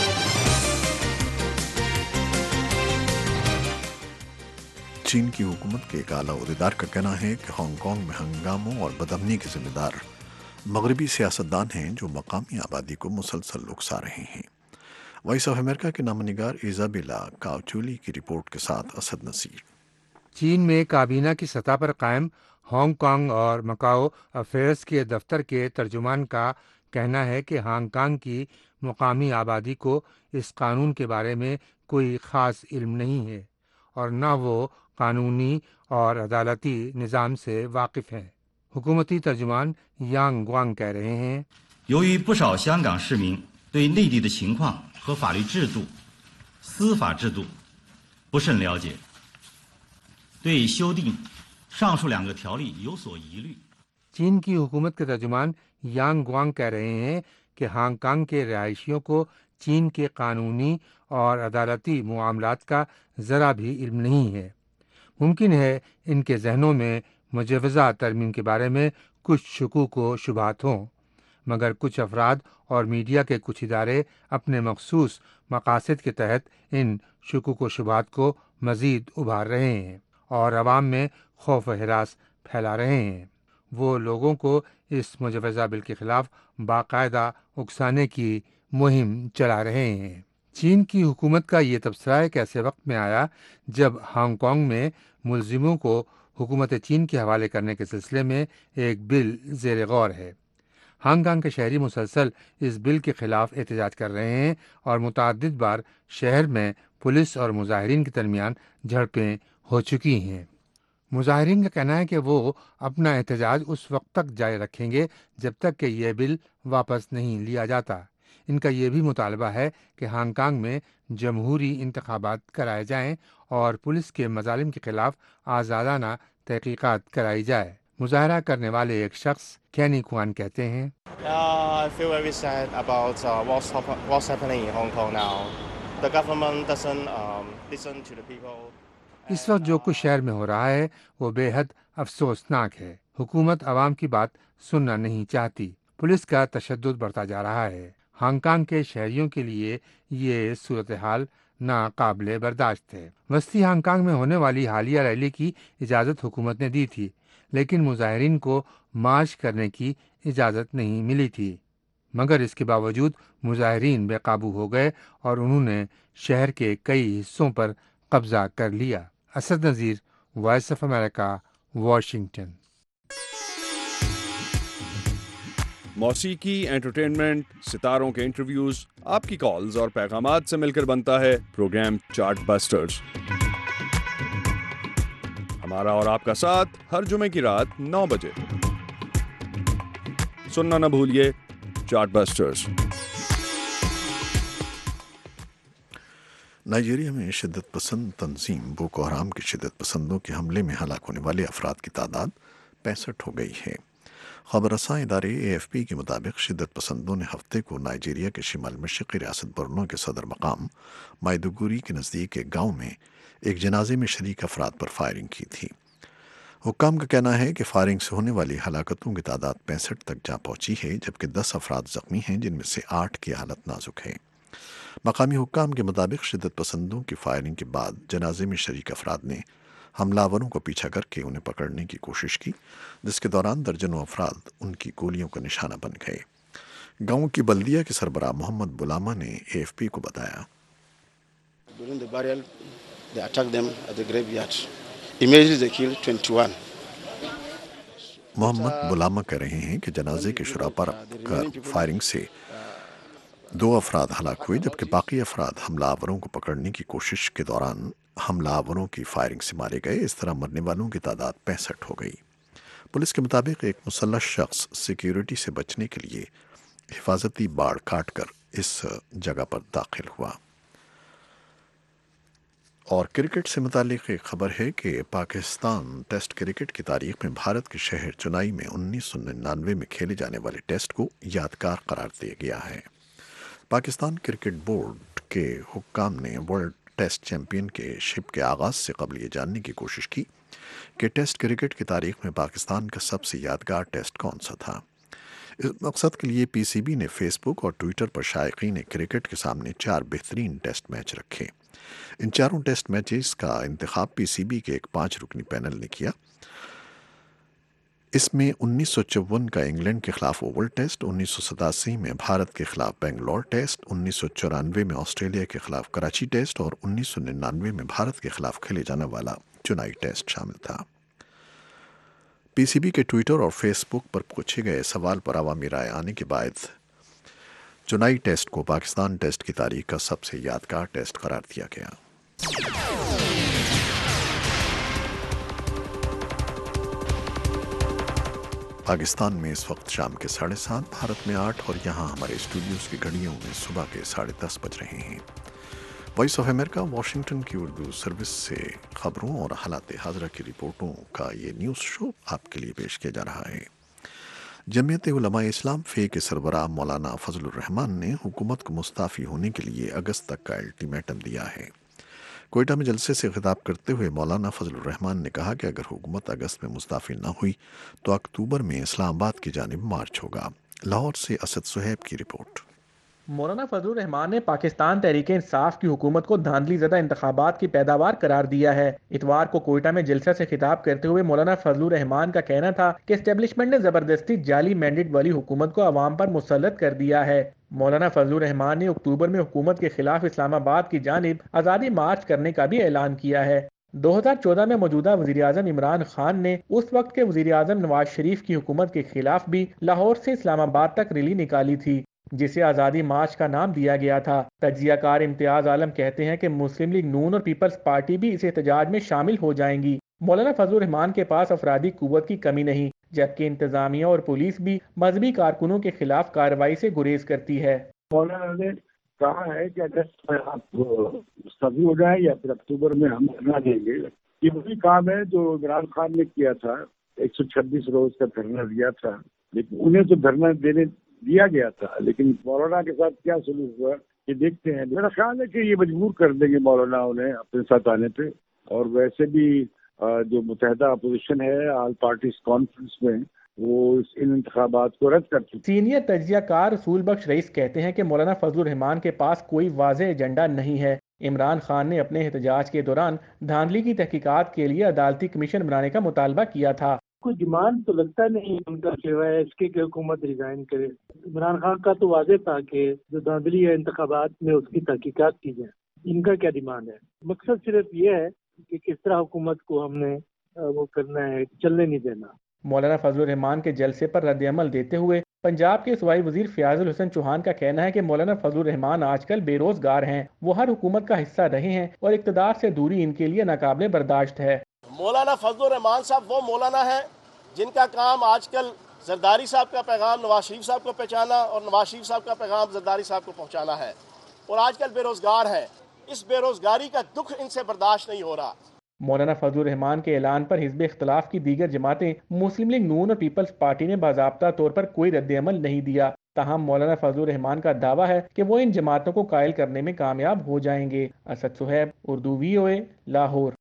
चीन की हुकूमत के एक आला ओहदेदार का कहना है कि हांगकांग में हंगामों और बदअमनी के जिम्मेदार मगरबी सियासतदान हैं जो मकामी आबादी को मुसलसल उकसा रहे हैं। वॉइस ऑफ अमेरिका के नामनिगार इजाबेला काउचुली की रिपोर्ट के साथ असद नसीर। चीन में काबीना की सतह पर कायम ہانگ کانگ اور مکاؤ افیئرز کے دفتر کے ترجمان کا کہنا ہے کہ ہانگ کانگ کی مقامی آبادی کو اس قانون کے بارے میں کوئی خاص علم نہیں ہے اور نہ وہ قانونی اور عدالتی نظام سے واقف ہیں۔ حکومتی ترجمان یانگ گوانگ کہہ رہے ہیں، 由于不少香港市民对内地的情况和法律制度、司法制度不甚了解，对修订上述两个条例有所疑虑。 چین کی حکومت کے ترجمان یانگ گوانگ کہہ رہے ہیں کہ ہانگ کانگ کے رہائشیوں کو چین کے قانونی اور عدالتی معاملات کا ذرا بھی علم نہیں ہے۔ ممکن ہے ان کے ذہنوں میں مجوزہ ترمیم کے بارے میں کچھ شکوک و شبہات ہوں، مگر کچھ افراد اور میڈیا کے کچھ ادارے اپنے مخصوص مقاصد کے تحت ان شکوک و شبہات کو مزید ابھار رہے ہیں اور عوام میں خوف و ہراس پھیلا رہے ہیں۔ وہ لوگوں کو اس مجوزہ بل کے خلاف باقاعدہ اکسانے کی مہم چلا رہے ہیں۔ چین کی حکومت کا یہ تبصرہ ایک ایسے وقت میں آیا جب ہانگ کانگ میں ملزموں کو حکومت چین کے حوالے کرنے کے سلسلے میں ایک بل زیر غور ہے۔ ہانگ کانگ کے شہری مسلسل اس بل کے خلاف احتجاج کر رہے ہیں اور متعدد بار شہر میں پولیس اور مظاہرین کے درمیان جھڑپیں ہو چکی ہیں۔ مظاہرین کا کہنا ہے کہ وہ اپنا احتجاج اس وقت تک جاری رکھیں گے جب تک کہ یہ بل واپس نہیں لیا جاتا۔ ان کا یہ بھی مطالبہ ہے کہ ہانگ کانگ میں جمہوری انتخابات کرائے جائیں اور پولیس کے مظالم کے خلاف آزادانہ تحقیقات کرائی جائے۔ مظاہرہ کرنے والے ایک شخص کینی کوان کہتے ہیں، I feel very sad about what's happening in Hong Kong now. The government doesn't listen to the people. اس وقت جو کچھ شہر میں ہو رہا ہے وہ بے حد افسوسناک ہے۔ حکومت عوام کی بات سننا نہیں چاہتی۔ پولیس کا تشدد بڑھتا جا رہا ہے۔ ہانگ کانگ کے شہریوں کے لیے یہ صورتحال ناقابل برداشت ہے۔ وسطی ہانگ کانگ میں ہونے والی حالیہ ریلی کی اجازت حکومت نے دی تھی، لیکن مظاہرین کو مارچ کرنے کی اجازت نہیں ملی تھی، مگر اس کے باوجود مظاہرین بے قابو ہو گئے اور انہوں نے شہر کے کئی حصوں پر قبضہ کر لیا۔ Asad Nazir, voice of America, Washington. موسیقی، انٹرٹینمنٹ، ستاروں کے انٹرویوز، آپ کی کالز اور پیغامات سے مل کر بنتا ہے پروگرام چارٹ بسٹرز۔ ہمارا اور آپ کا ساتھ ہر جمعے کی رات 9 بجے سننا نہ بھولیے چارٹ بسٹرز۔ نائجیریا میں شدت پسند تنظیم بوکو حرام کے شدت پسندوں کے حملے میں ہلاک ہونے والے افراد کی تعداد 65 ہو گئی ہے۔ خبر رساں ادارے AFP کے مطابق شدت پسندوں نے ہفتے کو نائجیریا کے شمال مشرقی ریاست برنو کے صدر مقام مائدوگوری کے نزدیک ایک گاؤں میں ایک جنازے میں شریک افراد پر فائرنگ کی تھی۔ حکام کا کہنا ہے کہ فائرنگ سے ہونے والی ہلاکتوں کی تعداد 65 تک جا پہنچی ہے، جبکہ 10 افراد زخمی ہیں، جن میں سے 8 کی حالت نازک ہے۔ مقامی حکام کے مطابق شدت پسندوں کی فائرنگ کے بعد جنازے میں شریک افراد نے حملہ آوروں کو پیچھا کر کے انہیں پکڑنے کی کوشش کی، جس کے دوران درجنوں افراد ان کی گولیوں کا نشانہ بن گئے۔ گاؤں کی بلدیہ کے سربراہ محمد بلاما نے AFP کو بتایا، During the burial, they attacked them at the graveyard. Immediately they killed 21. محمد بلاما کہہ رہے ہیں کہ جنازے کے شرح پر فائرنگ سے 2 افراد ہلاک ہوئے، جبکہ باقی افراد حملہ آوروں کو پکڑنے کی کوشش کے دوران حملہ آوروں کی فائرنگ سے مارے گئے۔ اس طرح مرنے والوں کی تعداد 65 ہو گئی۔ پولیس کے مطابق ایک مسلح شخص سیکیورٹی سے بچنے کے لیے حفاظتی باڑ کاٹ کر اس جگہ پر داخل ہوا۔ اور کرکٹ سے متعلق ایک خبر ہے کہ پاکستان ٹیسٹ کرکٹ کی تاریخ میں بھارت کے شہر چنائی میں 1999 میں کھیلے جانے والے ٹیسٹ کو یادگار قرار دیا گیا ہے۔ پاکستان کرکٹ بورڈ کے حکام نے ورلڈ ٹیسٹ چیمپئن کے شپ کے آغاز سے قبل یہ جاننے کی کوشش کی کہ ٹیسٹ کرکٹ کی تاریخ میں پاکستان کا سب سے یادگار ٹیسٹ کون سا تھا۔ اس مقصد کے لیے PCB نے فیس بک اور ٹویٹر پر شائقین کرکٹ کے سامنے 4 بہترین ٹیسٹ میچ رکھے۔ ان چاروں ٹیسٹ میچز کا انتخاب PCB کے ایک 5 رکنی پینل نے کیا۔ اس میں 1954 کا انگلینڈ کے خلاف اوول ٹیسٹ، 1987 میں بھارت کے خلاف بنگلور ٹیسٹ، 1994 میں آسٹریلیا کے خلاف کراچی ٹیسٹ اور 1999 میں بھارت کے خلاف کھیلے جانے والا چنائی ٹیسٹ شامل تھا۔ PCB के ट्विटर और फेसबुक पर पूछे गए सवाल पर अवामी राय आने के बाद चुनाई टेस्ट को पाकिस्तान टेस्ट की तारीख का सबसे यादगार टेस्ट करार दिया गया। पाकिस्तान में इस वक्त शाम के 7:30, भारत में 8 और यहाँ हमारे स्टूडियोज की घड़ियों में सुबह के 10:30 बज रहे हैं। वॉइस ऑफ अमेरिका वाशिंगटन की उर्दू सर्विस से खबरों और हालात हाज़िरा की रिपोर्टों का ये न्यूज़ शो आपके लिए पेश किया जा रहा है। जमीयत उलमा इस्लाम फे के सरबराह मौलाना फजलुर रहमान ने हुकूमत को मुस्ताफ़ी होने के लिए अगस्त तक का अल्टीमेटम दिया है। कोयटा में जलसे से खिताब करते हुए मौलाना फजलुर रहमान ने कहा कि अगर हुकूमत अगस्त में मुस्ताफ़ी न हुई तो अक्टूबर में इस्लामाबाद की जानिब मार्च होगा। लाहौर से असद सुहैब की रिपोर्ट। मौलाना फजलुर रहमान ने पाकिस्तान तहरीक इंसाफ की हुकूमत को धांधली ज़दा इंतखाबात की पैदावार करार दिया है। इतवार को कोयटा में जलसा से खिताब करते हुए मौलाना फजलुर रहमान का कहना था कि एस्टेब्लिशमेंट ने जबरदस्ती जाली मैंडेट वाली हुकूमत को अवाम पर मुसल्लत कर दिया है। मौलाना फजलुर रहमान ने अक्टूबर में हुकूमत के खिलाफ इस्लामाबाद की जानिब आज़ादी मार्च करने का भी ऐलान किया है। 2014 में मौजूदा वज़ीर-ए-आज़म इमरान खान ने उस वक्त के वज़ीर-ए-आज़म नवाज शरीफ की हुकूमत के खिलाफ भी लाहौर से इस्लामाबाद तक रैली निकाली थी, जिसे आज़ादी मार्च का नाम दिया गया था। तज्जियाकार इम्तियाज आलम कहते हैं कि मुस्लिम लीग नून और पीपल्स पार्टी भी इस एहतजाज में शामिल हो जाएंगी। मौलाना फजलुर रहमान के पास अफरादी कुव्वत की कमी नहीं, जबकि इंतजामिया और पुलिस भी मजहबी कारकुनों के खिलाफ कार्रवाई से गुरेज करती है। मौलाना ने कहा है कि अगस्त में आप मुस्तफी हो जाए या फिर अक्टूबर में हम धरना देंगे। ये वही काम है जो इमरान खान ने किया था, 126 रोज का धरना दिया था, लेकिन उन्हें तो धरना देने दिया गया था, लेकिन मौलाना के साथ क्या सलूक हुआ ये देखते हैं। मेरा ख्याल है कि ये मजबूर कर देंगे मौलाना उन्हें अपने साथ आने पे। और वैसे भी जो मुतहदा अपोजिशन है ऑल पार्टीज कॉन्फ्रेंस में, वो इन इंतखाबात को रद्द कर चुकी। सीनियर तज्जियाकार रसूल बख्श रईस कहते हैं कि मौलाना फजलुर रहमान के पास कोई वाज़ेह एजेंडा नहीं है। इमरान खान ने अपने एहतजाज के दौरान धांधली की तहकीकात के लिए अदालती कमीशन बनाने का मुतालबा किया था। कोई डिमांड तो लगता नहीं उनका सिवाय इसके कि हुकूमत रिजाइन करे। इमरान खान का तो वाज़ेह था कि जो धांधली है इंतखाबात में उसकी तहकीकात की जाए। इनका क्या डिमांड है? मकसद सिर्फ ये है कि किस तरह हुकूमत को हमने वो करना है, चलने नहीं देना। मौलाना फजलुर रहमान के जलसे पर रद्द अमल देते हुए पंजाब के सूबाई वजीर फयाजुल हुसैन चौहान का कहना है कि मौलाना फजलुर रहमान आजकल बेरोजगार हैं। वो हर हुकूमत का हिस्सा रहे हैं और इक़्तिदार से दूरी इनके लिए नाकाबिले बर्दाश्त है। मौलाना फजलुर रहमान साहब वो मौलाना है जिनका काम आजकल जरदारी साहब का पैगाम नवाज शरीफ साहब को पहुँचाना और नवाज शरीफ साहब का पैगाम जरदारी साहब को पहुँचाना है, और आजकल बेरोजगार है। इस बेरोजगारी का दुख इनसे बर्दाश्त नहीं हो रहा। मौलाना फजलुर रहमान के ऐलान पर हिज़्ब इख्तिलाफ की दीगर जमातें मुस्लिम लीग नून और पीपल्स पार्टी ने बाज़ाब्ता तौर पर कोई रद्द अमल नहीं दिया। ताहम मौलाना फजलुर रहमान का दावा है कि वो इन जमातों को कायल करने में कामयाब हो जाएंगे। असद सुहैब, उर्दू VOA, लाहौर।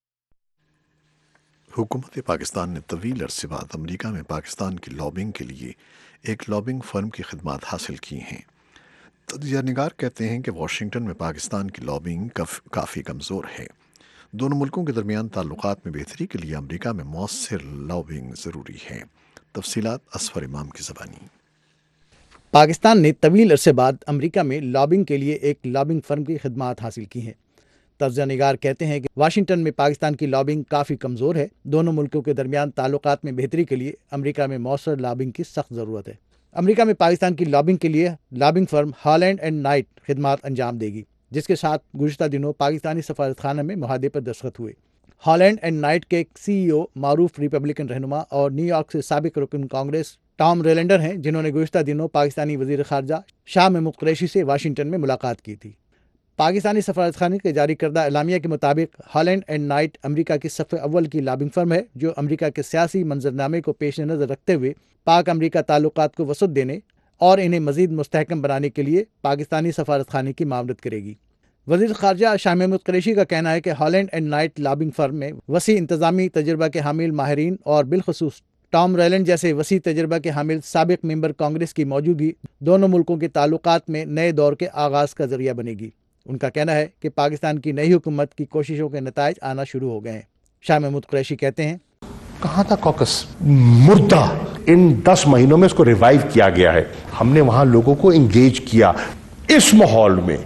हुकूमत पाकिस्तान ने तवील अरसे बाद अमरीका में पाकिस्तान की लॉबिंग के लिए एक लॉबिंग फर्म की खिदमात हासिल की हैं। तज्जियानिगार कहते हैं कि वाशिंगटन में पाकिस्तान की लॉबिंग काफ़ी कमज़ोर है। दोनों मुल्कों के दरमियान ताल्लुकात में बेहतरी के लिए अमरीका में मौसर लॉबिंग ज़रूरी है। तफसीलात असफर इमाम की ज़बानी। पाकिस्तान ने तवील अरसे बाद अमरीका में लॉबिंग के लिए एक लॉबिंग फर्म की खिदमात हासिल की हैं। तज्जियानिगार कहते हैं कि वाशिंगटन में पाकिस्तान की लॉबिंग काफ़ी कमज़ोर है। दोनों मुल्कों के दरमियान ताल्लुकात में बेहतरी के लिए अमरीका में मौसर लॉबिंग की सख्त ज़रूरत है। अमरीका में पाकिस्तान की लॉबिंग के लिए lobbying firm Holland and Knight खिदमात अंजाम देगी, जिसके साथ गुज़िश्ता दिनों पाकिस्तानी सफारतखाना में मुआहदे पर दस्तखत हुए। हॉलैंड एंड नाइट के CEO मारूफ रिपब्लिकन रहनुमा और न्यूयॉर्क से साबिक रुकन कांग्रेस टॉम रेलेंडर हैं, जिन्होंने गुज़िश्ता दिनों पाकिस्तानी वज़ीर ख़ारजा शाह महमूद कुरैशी से वाशिंगटन में मुलाकात की थी। पाकिस्तानी सफारतखाने के जारी करदा एलामिया के मुताबिक हॉलैंड एंड नाइट अमरीका की सफ़े अव्वल की लॉबिंग फर्म है, जो अमरीका के सियासी मंजरनामे को पेश नज़र रखते हुए पाक अमरीका ताल्लुकात को वसअत देने और इन्हें मज़ीद मुस्तहकम बनाने के लिए पाकिस्तानी सफारतखाने की मामलत करेगी। वज़ीर ख़ारजा शाह महमूद कुरैशी का कहना है कि Holland and Knight lobbying firm में वसी इंतज़ामी तजर्बा के हामिल माहिरीन और बिलखसूस टॉम रेलैंड जैसे वसी तजर्बा के हामिल साबिक मेंबर कांग्रेस की मौजूदगी दोनों मुल्कों के ताल्लुकात में नए दौर के आगाज़ का ज़रिया बनेगी। उनका कहना है कि पाकिस्तान की नई हुकूमत की कोशिशों के नताइज आना शुरू हो गए हैं। शाह महमूद कुरैशी कहते हैं, कहाँ था कॉकस? मुर्दा। इन 10 महीनों में इसको रिवाइव किया गया है। हमने वहां लोगों को इंगेज किया। इस माहौल में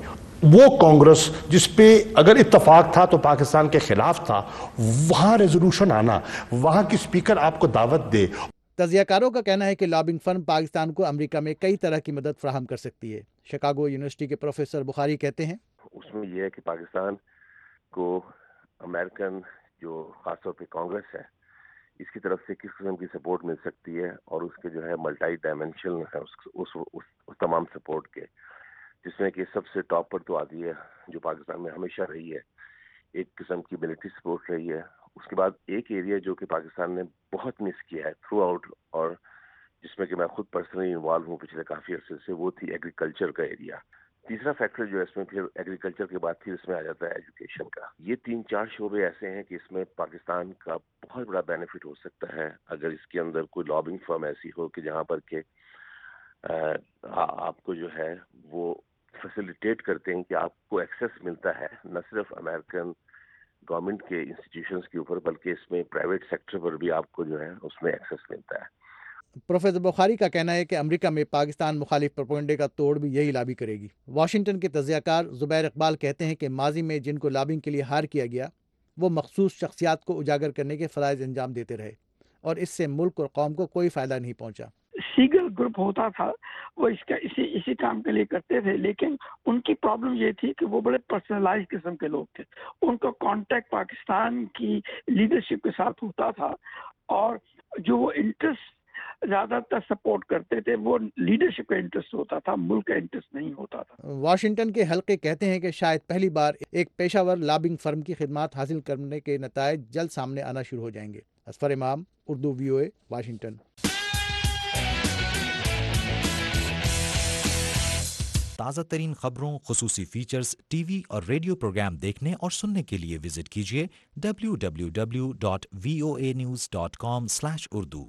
وہ کانگریس جس پہ اگر اتفاق تھا تو پاکستان کے خلاف تھا، وہاں ریزولوشن آنا، وہاں کی اسپیکر آپ کو دعوت دے. تجزیہ کاروں کا کہنا ہے کہ لابنگ فرم پاکستان کو امریکہ میں کئی طرح کی مدد فراہم کر سکتی ہے. شکاگو یونیورسٹی کے پروفیسر بخاری کہتے ہیں اس میں یہ ہے کہ پاکستان کو امریکن جو خاص طور پہ کانگریس ہے اس کی طرف سے کس قسم کی سپورٹ مل سکتی ہے، اور اس کے جو ہے ملٹی ڈائمینشنل ہے اس تمام سپورٹ کے، جس میں کہ سب سے ٹاپ پر تو آتی ہے جو پاکستان میں ہمیشہ رہی ہے، ایک قسم کی ملٹری سپورٹ رہی ہے. اس کے بعد ایک ایریا جو کہ پاکستان نے بہت مس کیا ہے تھرو آؤٹ، اور جس میں کہ میں خود پرسنلی انوالو ہوں پچھلے کافی عرصے سے، وہ تھی ایگریکلچر کا ایریا. تیسرا فیکٹر جو ہے اس میں پھر ایگریکلچر کے بعد پھر اس میں آ جاتا ہے ایجوکیشن کا. یہ 3-4 شعبے ایسے ہیں کہ اس میں پاکستان کا بہت بڑا بینیفٹ ہو سکتا ہے اگر اس کے اندر کوئی لابنگ فرم ایسی ہو کہ جہاں پر کہ آپ کو جو ہے وہ فیسیلیٹیٹ کرتے ہیں کہ آپ کو ایکسیس ملتا ہے نہ صرف امریکن گورنمنٹ کے انسٹیٹیوشنز کے اوپر بلکہ اس میں پرائیویٹ سیکٹر پر بھی آپ کو جو ہے اس میں ایکسیس ملتا ہے. پروفیسر بخاری کا کہنا ہے کہ امریکہ میں پاکستان مخالف پروپیگنڈے کا توڑ بھی یہی لابی کرے گی. واشنگٹن کے تجزیہ کار زبیر اقبال کہتے ہیں کہ ماضی میں جن کو لابنگ کے لیے ہائر کیا گیا وہ مخصوص شخصیات کو اجاگر کرنے کے فرائض انجام دیتے رہے اور اس سے ملک اور قوم کو کوئی فائدہ نہیں پہنچا. سیگل گروپ ہوتا تھا وہ اسی کام کے لیے کرتے تھے، لیکن ان کی پرابلم یہ تھی کہ وہ بڑے پرسنلائز قسم کے لوگ تھے. ان کا کانٹیکٹ پاکستان کی لیڈرشپ کے ساتھ ہوتا تھا اور جو وہ انٹرسٹ زیادہ تر سپورٹ کرتے تھے وہ لیڈرشپ کا انٹرسٹ ہوتا تھا، ملک کا انٹرسٹ نہیں ہوتا تھا. واشنگٹن کے حلقے کہتے ہیں کہ شاید پہلی بار ایک پیشہ ور لابنگ فرم کی خدمات حاصل کرنے کے نتائج جلد سامنے آنا شروع ہو جائیں گے. اظفر امام، اردو VOA، واشنگٹن. تازہ ترین خبروں، خصوصی فیچرز، ٹی وی اور ریڈیو پروگرام دیکھنے اور سننے کے لیے وزٹ کیجیے www.voanews.com/urdu.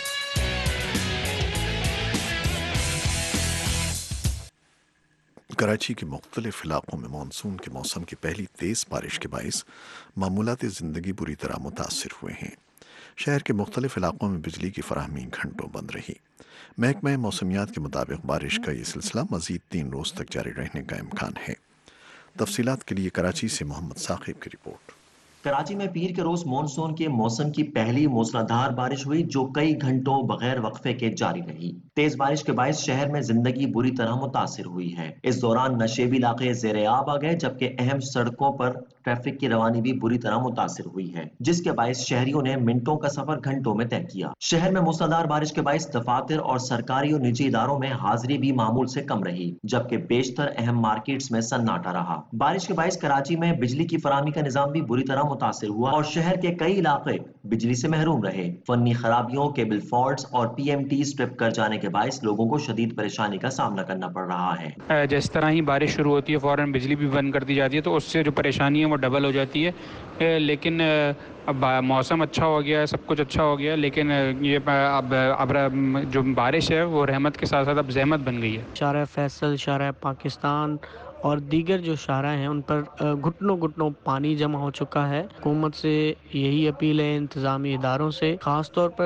کراچی کے مختلف علاقوں میں مانسون کے موسم کی پہلی تیز بارش کے باعث معمولات زندگی بری طرح متاثر ہوئے ہیں. شہر کے مختلف علاقوں میں بجلی کی فراہمی گھنٹوں بند رہی. محکمہ موسمیات کے مطابق بارش کا یہ سلسلہ مزید 3 روز تک جاری رہنے کا امکان ہے. تفصیلات کے لیے کراچی سے محمد ثاقب کی رپورٹ. کراچی میں پیر کے روز مانسون کے موسم کی پہلی موسلادھار بارش ہوئی جو کئی گھنٹوں بغیر وقفے کے جاری رہی. تیز بارش کے باعث شہر میں زندگی بری طرح متاثر ہوئی ہے. اس دوران نشیبی علاقے زیر آب آ گئے جبکہ اہم سڑکوں پر ٹریفک کی روانی بھی بری طرح متاثر ہوئی ہے جس کے باعث شہریوں نے منٹوں کا سفر گھنٹوں میں طے کیا. شہر میں موسلادھار بارش کے باعث دفاتر اور سرکاری اور نجی اداروں میں حاضری بھی معمول سے کم رہی جبکہ بیشتر اہم مارکیٹس میں سناٹا رہا. بارش کے باعث کراچی میں بجلی کی فراہمی کا نظام بھی بری طرح متاثر ہوا اور شہر کے کئی علاقے بجلی سے محروم رہے. فنی خرابیوں، کیبل فالٹس اور PMT سٹرپ کر جانے کے باعث لوگوں کو شدید پریشانی کا سامنا کرنا پڑ رہا ہے. جس طرح ہی بارش شروع ہوتی ہے فوراً بجلی بھی بند کر دی جاتی ہے تو اس سے جو پریشانی ہے وہ ڈبل ہو جاتی ہے. لیکن اب موسم اچھا ہو گیا ہے، سب کچھ اچھا ہو گیا، لیکن یہ اب جو بارش ہے وہ رحمت کے ساتھ ساتھ اب زحمت بن گئی ہے. شارع فیصل، شارع پاکستان اور دیگر جو شارع ہیں ان پر گھٹنوں گھٹنوں پانی جمع ہو چکا ہے. حکومت سے یہی اپیل ہے، انتظامی اداروں سے، خاص طور پر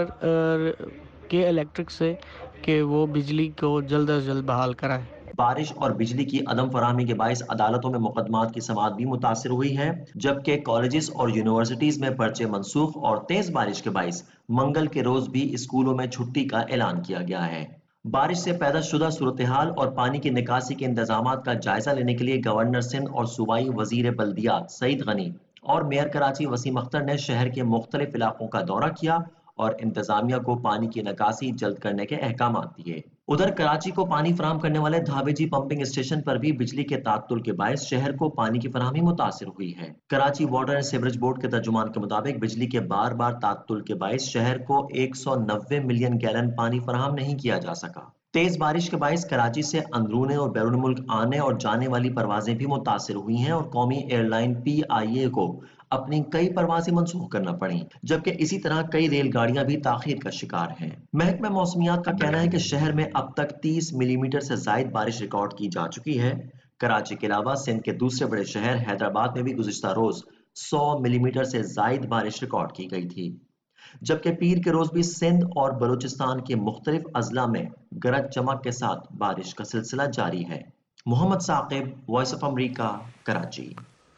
کے الیکٹرک سے، کہ وہ بجلی کو جلد از جلد بحال کرائے. بارش اور بجلی کی عدم فراہمی کے باعث عدالتوں میں مقدمات کی سماعت بھی متاثر ہوئی ہے جبکہ کالجز اور یونیورسٹیز میں پرچے منسوخ اور تیز بارش کے باعث منگل کے روز بھی اسکولوں میں چھٹی کا اعلان کیا گیا ہے. بارش سے پیدا شدہ صورتحال اور پانی کی نکاسی کے انتظامات کا جائزہ لینے کے لیے گورنر سندھ اور صوبائی وزیر بلدیات سعید غنی اور میئر کراچی وسیم اختر نے شہر کے مختلف علاقوں کا دورہ کیا اور انتظامیہ کو پانی کی نکاسی جلد کرنے کے احکامات دیے. ادھر کراچی کو پانی فراہم کرنے والے دھابیجی پمپنگ اسٹیشن پر بھی بجلی کے تعطل کے باعث شہر کو پانی کی فراہمی متاثر ہوئی ہے. Karachi water and sewerage board کے ترجمان کے مطابق بجلی کے بار بار تعطل کے باعث شہر کو 190 ملین گیلن پانی فراہم نہیں کیا جا سکا. تیز بارش کے باعث کراچی سے اندرون اور بیرون ملک آنے اور جانے والی پروازیں بھی متاثر ہوئی ہیں اور قومی ایئر لائن PIA کو اپنی کئی پروازیں منسوخ کرنا پڑیں جبکہ اسی طرح کئی ریل گاڑیاں بھی تاخیر کا شکار ہیں. محکمہ موسمیات کا کہنا ہے کہ شہر میں اب تک 30 ملی میٹر سے زائد بارش ریکارڈ کی جا چکی ہے. کراچی کے علاوہ سندھ کے دوسرے بڑے شہر حیدرآباد میں بھی گزشتہ روز 100 ملی میٹر سے زائد بارش ریکارڈ کی گئی تھی جبکہ پیر کے روز بھی سندھ اور بلوچستان کے مختلف اضلاع میں گرج چمک کے ساتھ بارش کا سلسلہ جاری ہے. Muhammad Saqib, voice of America, Karachi.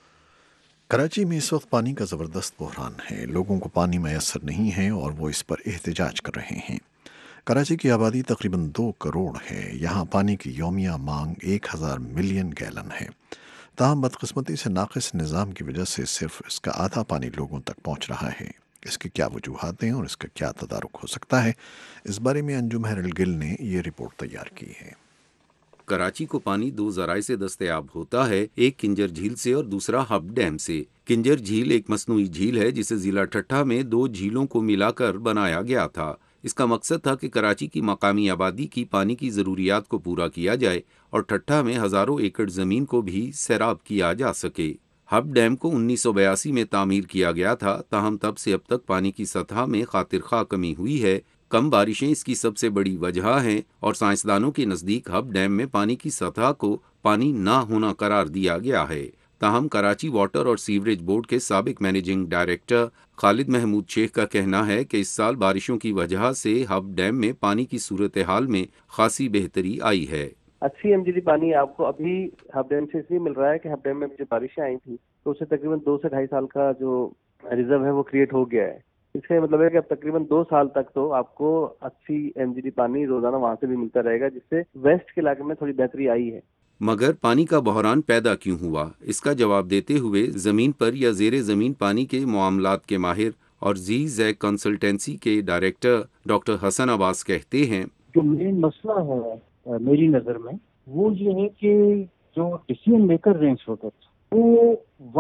Karachi میں اس وقت پانی کا زبردست بحران ہے، لوگوں کو پانی میسر نہیں ہے اور وہ اس پر احتجاج کر رہے ہیں۔ کراچی کی آبادی تقریباً 2 کروڑ ہے، یہاں پانی کی یومیہ مانگ 1000 ملین گیلن ہے، تاہم بدقسمتی سے ناقص نظام کی وجہ سے صرف اس کا آدھا پانی لوگوں تک پہنچ رہا ہے۔ اس کی کیا وجوہات ہیں اور اس کا کیا تدارک ہو سکتا ہے، اس بارے میں انجم ہیرلڈ گل نے یہ رپورٹ تیار کی ہے۔ کراچی کو پانی 2 ذرائع سے دستیاب ہوتا ہے، ایک کنجر جھیل سے اور دوسرا ہب ڈیم سے۔ کنجر جھیل ایک مصنوعی جھیل ہے جسے ضلع ٹھٹھہ میں 2 جھیلوں کو ملا کر بنایا گیا تھا۔ اس کا مقصد تھا کہ کراچی کی مقامی آبادی کی پانی کی ضروریات کو پورا کیا جائے اور ٹھٹھہ میں ہزاروں ایکڑ زمین کو بھی سیراب کیا جا سکے۔ ہب ڈیم کو 1982 میں تعمیر کیا گیا تھا، تاہم تب سے اب تک پانی کی سطح میں خاطر خواہ کمی ہوئی ہے۔ کم بارشیں اس کی سب سے بڑی وجہ ہیں اور سائنسدانوں کے نزدیک ہب ڈیم میں پانی کی سطح کو پانی نہ ہونا قرار دیا گیا ہے۔ تاہم کراچی واٹر اور سیوریج بورڈ کے سابق مینیجنگ ڈائریکٹر خالد محمود شیخ کا کہنا ہے کہ اس سال بارشوں کی وجہ سے ہب ڈیم میں پانی کی صورتحال میں خاصی بہتری آئی ہے۔ 80 MGD پانی آپ کو ابھی ہب ڈیم سے اس لیے مل رہا ہے کہ ہب ڈیم میں جو بارشیں آئی تھیں تو اسے تقریباً 2 سے 2.5 سال کا جو ریزرو ہے وہ کریٹ ہو گیا ہے۔ اس کا مطلب ہے کہ اب تقریباً 2 سال تک تو آپ کو 80 MGD پانی روزانہ وہاں سے بھی ملتا رہے گا، جس سے ویسٹ کے علاقے میں تھوڑی بہتری آئی ہے۔ مگر پانی کا بحران پیدا کیوں ہوا، اس کا جواب دیتے ہوئے زمین پر یا زیر زمین پانی کے معاملات کے ماہر اور زیگ کنسلٹنسی کے ڈائریکٹر ڈاکٹر حسن عباس کہتے ہیں، جو مین مسئلہ ہے میری نظر میں وہ یہ ہے کہ جو ڈیسیژن میکر رہے اس وقت وہ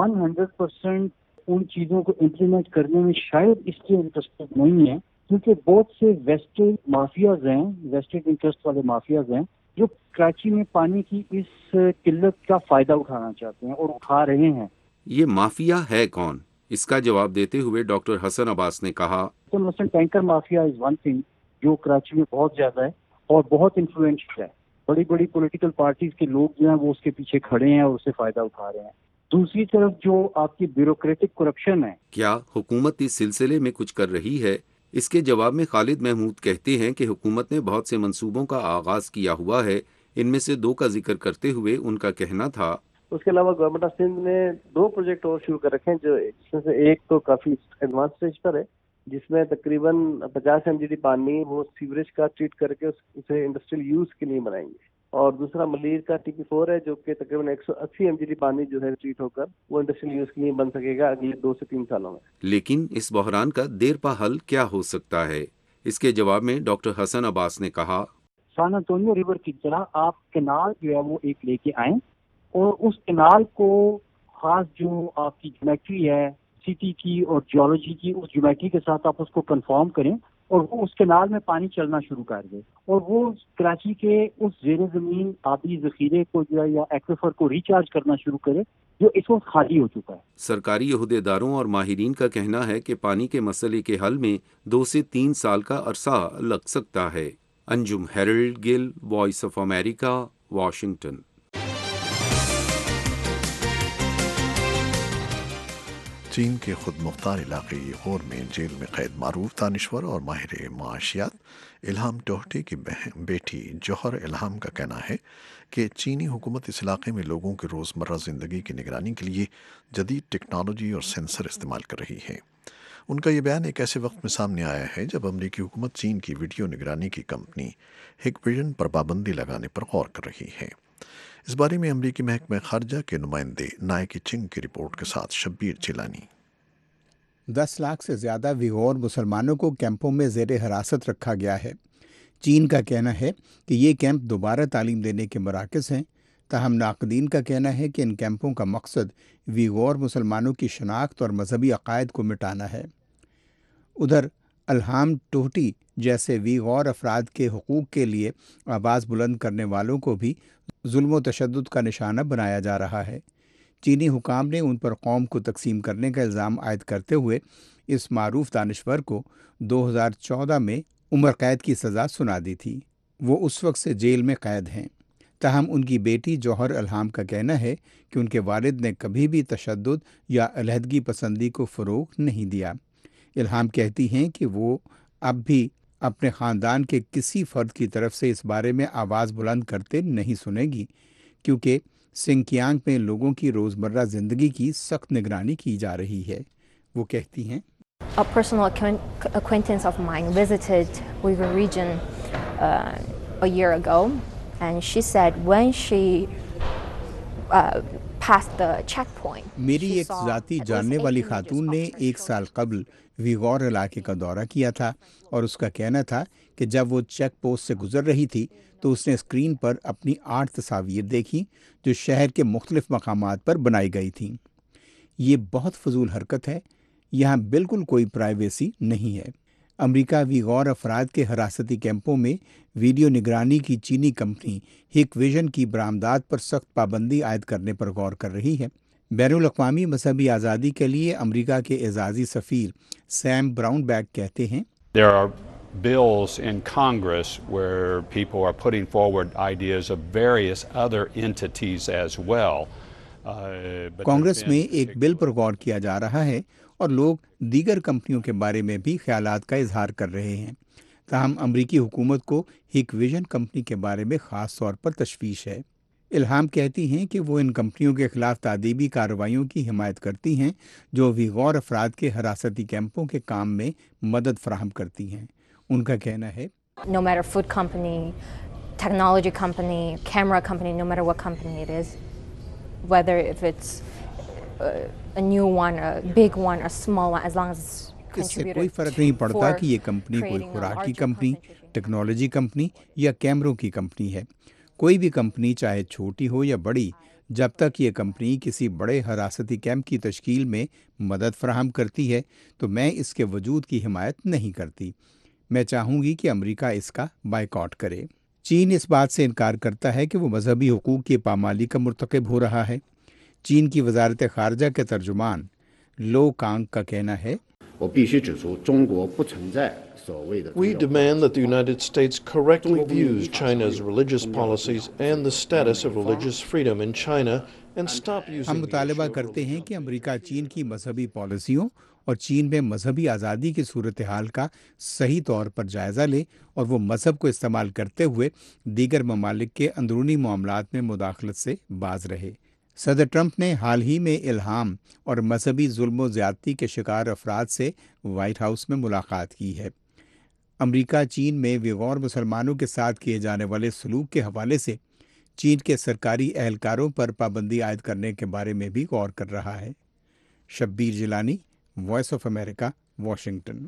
100% ان چیزوں کو امپلیمنٹ کرنے میں شاید اس لیے انٹرسٹڈ نہیں ہے کیونکہ بہت سے ویسٹڈ مافیاز ہیں، ویسٹڈ انٹرسٹ والے مافیاز ہیں جو کراچی میں پانی کی اس قلت کا فائدہ اٹھانا چاہتے ہیں اور اٹھا رہے ہیں۔ یہ مافیا ہے کون؟ اس کا جواب دیتے ہوئے ڈاکٹر حسن عباس نے کہا، تو مثلا tanker mafia is one thing جو کراچی میں بہت زیادہ ہے اور بہت انفلوئنشل ہے، بڑی بڑی پولیٹیکل پارٹیز کے لوگ جو ہیں وہ اس کے پیچھے کھڑے ہیں اور اس سے فائدہ اٹھا رہے ہیں۔ دوسری طرف جو آپ کی بیوروکریٹک کرپشن ہے، کیا حکومت اس سلسلے میں کچھ کر رہی ہے؟ اس کے جواب میں خالد محمود کہتے ہیں کہ حکومت نے بہت سے منصوبوں کا آغاز کیا ہوا ہے، ان میں سے 2 کا ذکر کرتے ہوئے ان کا کہنا تھا، اس کے علاوہ گورنمنٹ آف سندھ نے 2 پروجیکٹ اور شروع کر رکھے ہیں، جس میں سے ایک تو کافی ایڈوانس اسٹیج پر ہے، جس میں تقریباً 50 MGD پانی وہ سیوریج کا ٹریٹ کر کے اسے انڈسٹریل یوز کے لیے بنائیں گے، اور دوسرا ملیر کا TP4 ہے جو کہ تقریباً 180 MGD پانی جو ہے ٹریٹ ہو کر وہ انڈسٹریل یوز کے لیے بن سکے گا اگلے 2 سے 3 سالوں میں۔ لیکن اس بحران کا دیر پا حل کیا ہو سکتا ہے؟ اس کے جواب میں ڈاکٹر حسن عباس نے کہا، سان انطونیو ریور کی طرح آپ کینال جو ہے وہ ایک لے کے آئیں اور اس کینال کو خاص جو آپ کی جیومیٹری ہے سٹی کی اور جیولوجی کی، اس جیومیٹری کے ساتھ آپ اس کو کنفارم کریں اور وہ اس کینال میں پانی چلنا شروع کر دے اور وہ کراچی کے اس زیر زمین آبی ذخیرے کو جو ہے یا ایکویفر کو ریچارج کرنا شروع کرے جو اس وقت خالی ہو چکا ہے۔ سرکاری عہدیداروں اور ماہرین کا کہنا ہے کہ پانی کے مسئلے کے حل میں 2 سے 3 سال کا عرصہ لگ سکتا ہے۔ Anjum Harold Gill, voice of America, Washington. چین کے خود مختار علاقے غور میں جیل میں قید معروف دانشور اور ماہر معاشیات الہام ٹوہٹے کی بیٹی جوہر الہام کا کہنا ہے کہ چینی حکومت اس علاقے میں لوگوں کے روزمرہ زندگی کی نگرانی کے لیے جدید ٹیکنالوجی اور سینسر استعمال کر رہی ہے۔ ان کا یہ بیان ایک ایسے وقت میں سامنے آیا ہے جب امریکی حکومت چین کی ویڈیو نگرانی کی کمپنی ہک-ویژن پر پابندی لگانے پر غور کر رہی ہے۔ اس بارے میں امریکی محکمہ خارجہ کے نمائندے نائکی چنگ کی رپورٹ کے ساتھ شبیر چیلانی۔ 10 لاکھ سے زیادہ ویغور مسلمانوں کو کیمپوں میں زیر حراست رکھا گیا ہے۔ چین کا کہنا ہے کہ یہ کیمپ دوبارہ تعلیم دینے کے مراکز ہیں، تاہم ناقدین کا کہنا ہے کہ ان کیمپوں کا مقصد ویغور مسلمانوں کی شناخت اور مذہبی عقائد کو مٹانا ہے۔ ادھر الہام ٹوہٹی جیسے ویغور افراد کے حقوق کے لیے آواز بلند کرنے والوں کو بھی ظلم و تشدد کا نشانہ بنایا جا رہا ہے۔ چینی حکام نے ان پر قوم کو تقسیم کرنے کا الزام عائد کرتے ہوئے اس معروف دانشور کو 2014 میں عمر قید کی سزا سنا دی تھی۔ وہ اس وقت سے جیل میں قید ہیں۔ تاہم ان کی بیٹی جوہر الہام کا کہنا ہے کہ ان کے والد نے کبھی بھی تشدد یا علیحدگی پسندی کو فروغ نہیں دیا۔ الہام کہتی ہیں کہ وہ اب بھی اپنے خاندان کے کسی فرد کی طرف سے اس بارے میں آواز بلند کرتے نہیں سنے گی क्योंकि सिंकियांग में लोगों की रोज़मर्रा ज़िंदगी की सख्त निगरानी की जा रही है। वो कहती हैं, A personal acquaintance of mine visited Uyghur region a year ago, and she said when she passed the checkpoint. मेरी एक ज़ाती जानने वाली खातून ने 1 साल कबल वीगौर इलाके का दौरा किया था और उसका कहना था कि जब वो चेक पोस्ट से गुजर रही थी तो उसने स्क्रीन पर अपनी 8 तस्वीर देखी जो शहर के मुख्तलिफ मकामात पर बनाई गई थीं। ये बहुत फजूल हरकत है, यहाँ बिल्कुल कोई प्राइवेसी नहीं है। अमेरिका वीगौर अफराद के हरासती कैंपों में वीडियो निगरानी की चीनी कंपनी हिक विजन की बरामदात पर सख्त पाबंदी आयद करने पर गौर कर रही है। बैनुल अक़वामी मजहबी आज़ादी के लिए अमेरिका के एजाज़ी सफ़ीर सैम ब्राउनबैक कहते हैं, There are bills in Congress where people are putting forward ideas of various other entities as well. Congress में एक बिल पर गौर किया जा रहा है और लोग दीगर कंपनियों के बारे में भी ख्यालात का इजहार कर रहे हैं। ताहम अमरीकी हुकूमत को हिक विजन कंपनी के बारे में ख़ास तौर पर तशवीश है। इल्हाम कहती हैं कि वो इन कंपनियों के खिलाफ तादीबी कार्रवाइयों की हिमायत करती हैं जो वीगौर अफराद के हरासती कैंपों के काम में मदद फराहम करती हैं। उनका कहना है, No matter food company, technology company, camera company, no matter what company it is, whether if it's a new one, a big one, a small one, as long as it's इससे कोई फ़र्क नहीं पड़ता कि ये कंपनी कोई खुराक की कंपनी, टेक्नोलॉजी कंपनी या कैमरों की कंपनी है। कोई भी कंपनी चाहे छोटी हो या बड़ी, जब तक ये कंपनी किसी बड़े हरासती कैंप की तश्कील में मदद फराहम करती है तो मैं इसके वजूद की हिमायत नहीं करती। मैं चाहूँगी कि अमेरिका इसका बायकॉट करे। चीन इस बात से इनकार करता है कि वो मजहबी हुकूक की पामाली का मुर्तकिब हो रहा है। चीन की वजारत खारजा के तर्जुमान लो कांग का कहना है, We demand that the United States correctly views China's religious policies and the status of religious freedom in China and stop using हम मुतालबा करते हैं कि अमेरिका चीन की मजहबी पॉलिसियों और चीन में मजहबी आज़ादी की सूरत हाल का सही तौर पर जायज़ा ले और वो मजहब को इस्तेमाल करते हुए दीगर ममालिक के अंदरूनी मामलात में मुदाखलत से बाज रहे। सदर ट्रंप ने हाल ही में इल्हाम और मजहबी जुल्म व ज़्यादती के शिकार अफराद से वाइट हाउस में मुलाकात की है। अमेरिका चीन में वीगौर मुसलमानों के साथ किए जाने वाले सलूक के हवाले से चीन के सरकारी एहलकारों पर पाबंदी आयद करने के बारे में भी गौर कर रहा है। Shabbir Jilani, voice of America, Washington.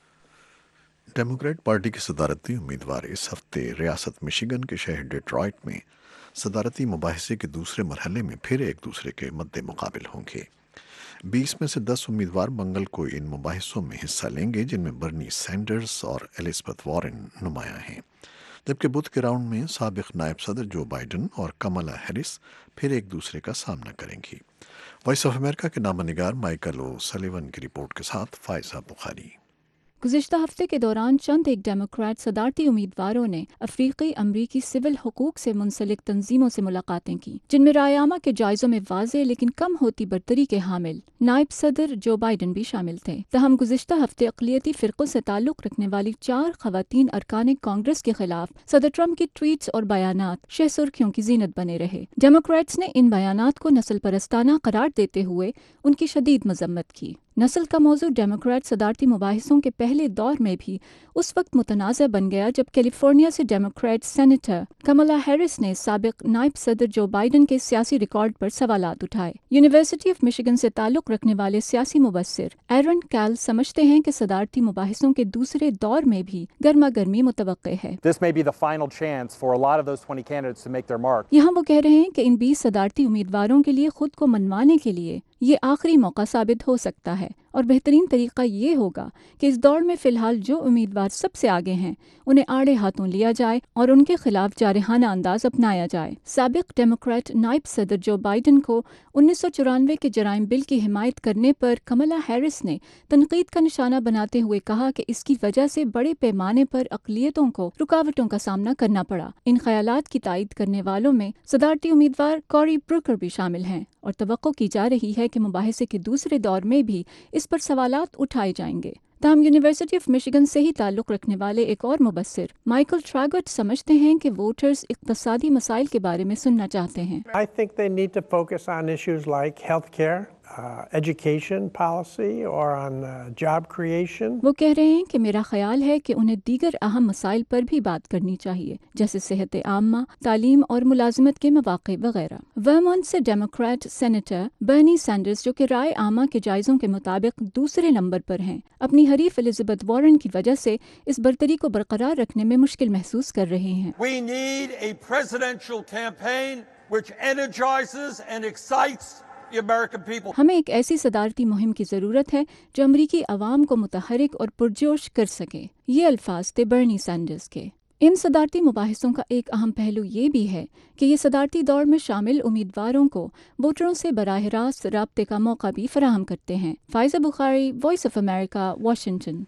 Democrat party के सदारती उम्मीदवार इस हफ्ते रियासत मिशिगन के शहर डेट्रॉइट में सदारती मुबाहिसे के दूसरे मरहले में फिर एक दूसरे के मद्दे मुकाबिल होंगे। 20 में से 10 उम्मीदवार मंगल को इन मुबाहिसों में हिस्सा लेंगे, जिनमें बर्नी सैंडर्स और एलिज़ाबेथ वॉरेन नुमायां हैं, जबकि बुध के राउंड में साबिक नायब सदर जो बाइडन और कमला हैरिस फिर एक दूसरे का सामना करेंगी। वॉइस ऑफ अमेरिका के नामनिगार माइकल ओ सलीवन की रिपोर्ट के साथ फायजा बुखारी। गुज़िश्ता हफ्ते के दौरान चंद एक डेमोक्रेट सदारती उम्मीदवारों ने अफ्रीकी अमरीकी सिविल हुकूक से मुंसलिक तंजीमों से मुलाकातें की, जिनमें रायआमा के जायज़ों में वाज़े लेकिन कम होती बरतरी के हामिल नायब सदर जो बाइडन भी शामिल थे। तहम गुज़िश्ता हफ्ते अक़लियती फ़िरक़ों से ताल्लुक़ रखने वाली 4 ख़वातीन अरकान कांग्रेस के खिलाफ सदर ट्रंप की ट्वीट्स और बयानात शह सुर्खियों की जीनत बने रहे। डेमोक्रेट्स ने इन बयानात को नस्ल परस्ताना करार देते हुए उनकी शदीद मजम्मत की। नस्ल का मौजू डेमोक्रेट सदारती मुबाहिसों के पहले दौर में भी उस वक्त मुतनाज़ा बन गया जब कैलिफोर्निया से डेमोक्रेट सेनेटर कमला हैरिस ने साबिक नायब सदर जो बाइडन के सियासी रिकॉर्ड पर सवालात उठाए। यूनिवर्सिटी ऑफ मिशिगन से ताल्लुक़ रखने वाले सियासी मुबस्सिर एरन कैल समझते हैं कि सदारती मुबाहिसों के दूसरे दौर में भी गर्मा गर्मी मुतवक्के है। यहाँ वो कह रहे हैं कि इन 20 सदारती उम्मीदवारों के लिए खुद को मनवाने के लिए ये आखिरी मौका साबित हो सकता है और बेहतरीन तरीका ये होगा कि इस दौड़ में फ़िलहाल जो उम्मीदवार सबसे आगे हैं उन्हें आड़े हाथों लिया जाए और उनके खिलाफ जारहाना अंदाज अपनाया जाए। साबिक डेमोक्रेट नायब सदर जो बाइडन को 1994 के जराइम बिल की हिमायत करने पर कमला हैरिस ने तनकीद का निशाना बनाते हुए कहा कि इसकी वजह से बड़े पैमाने पर अक़लियतों को रुकावटों का सामना करना पड़ा। इन ख्यालात की तायद करने वालों में सदारती उम्मीदवार कॉरी ब्रूकर भी शामिल हैं और तवक्को की जा रही है कि मुबाहिसे के दूसरे दौर में भी इस पर सवालात उठाए जाएंगे। تاہم یونیورسٹی آف مشیگن سے ہی تعلق رکھنے والے ایک اور مبصر مائیکل ٹراگٹ سمجھتے ہیں کہ ووٹرز اقتصادی مسائل کے بارے میں سننا چاہتے ہیں. I think they need to focus on issues like healthcare, education policy or on job creation. وہ کہہ رہے ہیں کہ میرا خیال ہے کہ انہیں دیگر اہم مسائل پر بھی بات کرنی چاہیے جیسے صحت عامہ، تعلیم اور ملازمت کے مواقع وغیرہ. ورمونٹ سے ڈیموکریٹ سینیٹر برنی سینڈرز جو کہ رائے عامہ کے جائزوں کے مطابق دوسرے نمبر پر ہیں، اپنی حریف الزبتھ وارن کی وجہ سے اس برتری کو برقرار رکھنے میں مشکل محسوس کر رہے ہیں. We need a presidential campaign which energizes and excites the American people. ہمیں ایک ایسی صدارتی مہم کی ضرورت ہے جو امریکی عوام کو متحرک اور پرجوش کر سکے. یہ الفاظ تھے برنی سینڈرز کے. ان صدارتی مباحثوں کا ایک اہم پہلو یہ بھی ہے کہ یہ صدارتی دور میں شامل امیدواروں کو ووٹروں سے براہ راست رابطے کا موقع بھی فراہم کرتے ہیں. Faiza Bukhari, voice of America, Washington.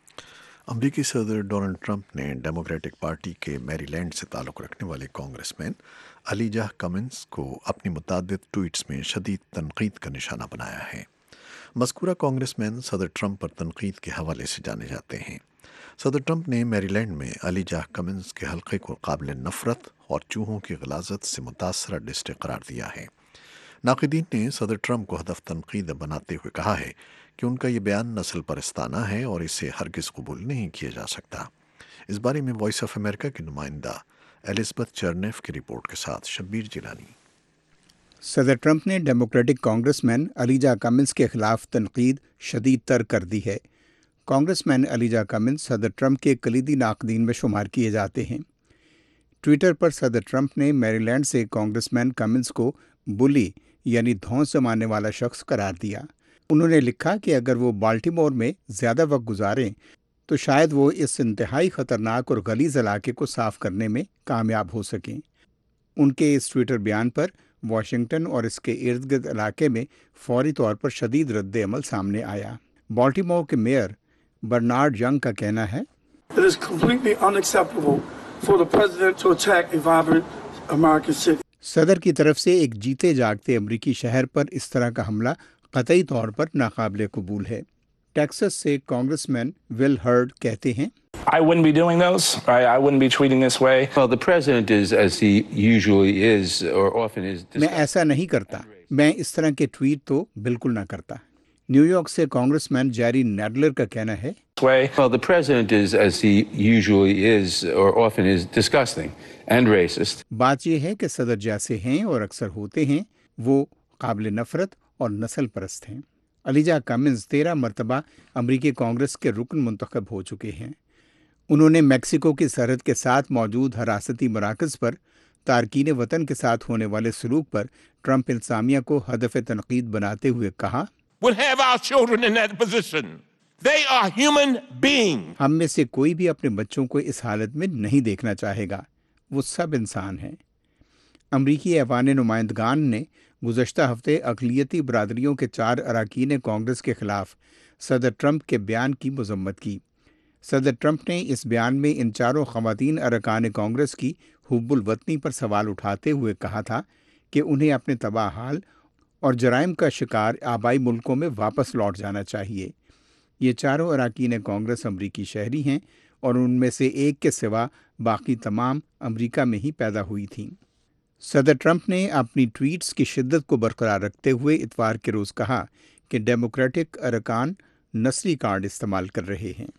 امریکی صدر ڈونلڈ ٹرمپ نے ڈیموکریٹک پارٹی کے میری لینڈ سے تعلق رکھنے والے کانگریس مین الیجہ کمنز کو اپنی متعدد ٹویٹس میں شدید تنقید کا نشانہ بنایا ہے. مذکورہ کانگریس مین صدر ٹرمپ پر تنقید کے حوالے سے جانے جاتے ہیں. صدر ٹرمپ نے میری لینڈ میں الیجہ کمنز کے حلقے کو قابل نفرت اور چوہوں کی غلاظت سے متاثرہ ڈسٹرکٹ قرار دیا ہے. ناقدین نے صدر ٹرمپ کو ہدف تنقید بناتے ہوئے کہا ہے کہ ان کا یہ بیان نسل پرستانہ ہے اور اسے ہرگز قبول نہیں کیا جا سکتا. اس بارے میں وائس آف امریکہ کی نمائندہ الزبتھ چرنیف کی رپورٹ کے ساتھ شبیر جیلانی. صدر ٹرمپ نے Democratic congressman Elijah Cummings کے خلاف تنقید شدید تر کر دی ہے. کانگریس مین الیجہ کمنز صدر ٹرمپ کے کلیدی ناقدین میں شمار کیے جاتے ہیں. ٹویٹر پر صدر ٹرمپ نے میری لینڈ سے کانگریس مین کمنز کو بلی یعنی دھونس جمانے والا شخص قرار دیا. انہوں نے لکھا کہ اگر وہ بالٹیمور میں زیادہ وقت گزاریں تو شاید وہ اس انتہائی خطرناک اور غلیظ علاقے کو صاف کرنے میں کامیاب ہو سکیں. ان کے اس ٹویٹر بیان پر واشنگٹن اور اس کے ارد گرد علاقے میں فوری طور پر شدید رد عمل سامنے آیا. بالٹیمور کے میئر برنارڈ ینگ کا کہنا ہے It is completely unacceptable for the president to attack a vibrant American city. صدر کی طرف سے ایک جیتے جاگتے امریکی شہر پر اس طرح کا حملہ قطعی طور پر ناقابل قبول ہے. ٹیکسس سے کانگریس مین ول ہرڈ کہتے ہیں I wouldn't be doing those. I wouldn't be tweeting this way. Well, the president is, as he usually is, or often is. میں ایسا نہیں کرتا. میں اس طرح کے ٹویٹ تو بالکل نہ کرتا. نیو یارک سے کانگریس مین جیری نیڈلر کا کہنا ہے Well, the president is, as he usually is, or often is, disgusting and racist. بات یہ ہے کہ صدر جیسے ہیں اور اکثر ہوتے ہیں وہ قابل نفرت اور نسل پرست ہیں. الیجہ کمنز 13 مرتبہ امریکی کانگریس کے رکن منتخب ہو چکے ہیں. انہوں نے میکسیکو کی سرحد کے ساتھ موجود حراستی مراکز پر تارکین وطن کے ساتھ ہونے والے سلوک پر ٹرمپ انتظامیہ کو ہدف تنقید بناتے ہوئے کہا We'll have our children in that position. They are human beings. ہم میں سے کوئی بھی اپنے بچوں کو اس حالت میں نہیں دیکھنا چاہے گا. وہ سب انسان ہیں. امریکی ایوان نمائندگان نے گزشتہ ہفتے اقلیتی برادریوں کے 4 اراکین کانگریس کے خلاف صدر ٹرمپ کے بیان کی مذمت کی. صدر ٹرمپ نے اس بیان میں ان 4 خواتین ارکان کانگریس کی حب الوطنی پر سوال اٹھاتے ہوئے کہا تھا کہ انہیں اپنے تباہ حال اور جرائم کا شکار آبائی ملکوں میں واپس لوٹ جانا چاہیے. یہ 4 اراکین کانگریس امریکی شہری ہیں اور ان میں سے ایک کے سوا باقی تمام امریکہ میں ہی پیدا ہوئی تھیں. صدر ٹرمپ نے اپنی ٹویٹس کی شدت کو برقرار رکھتے ہوئے اتوار کے روز کہا کہ ڈیموکریٹک ارکان نسلی کارڈ استعمال کر رہے ہیں.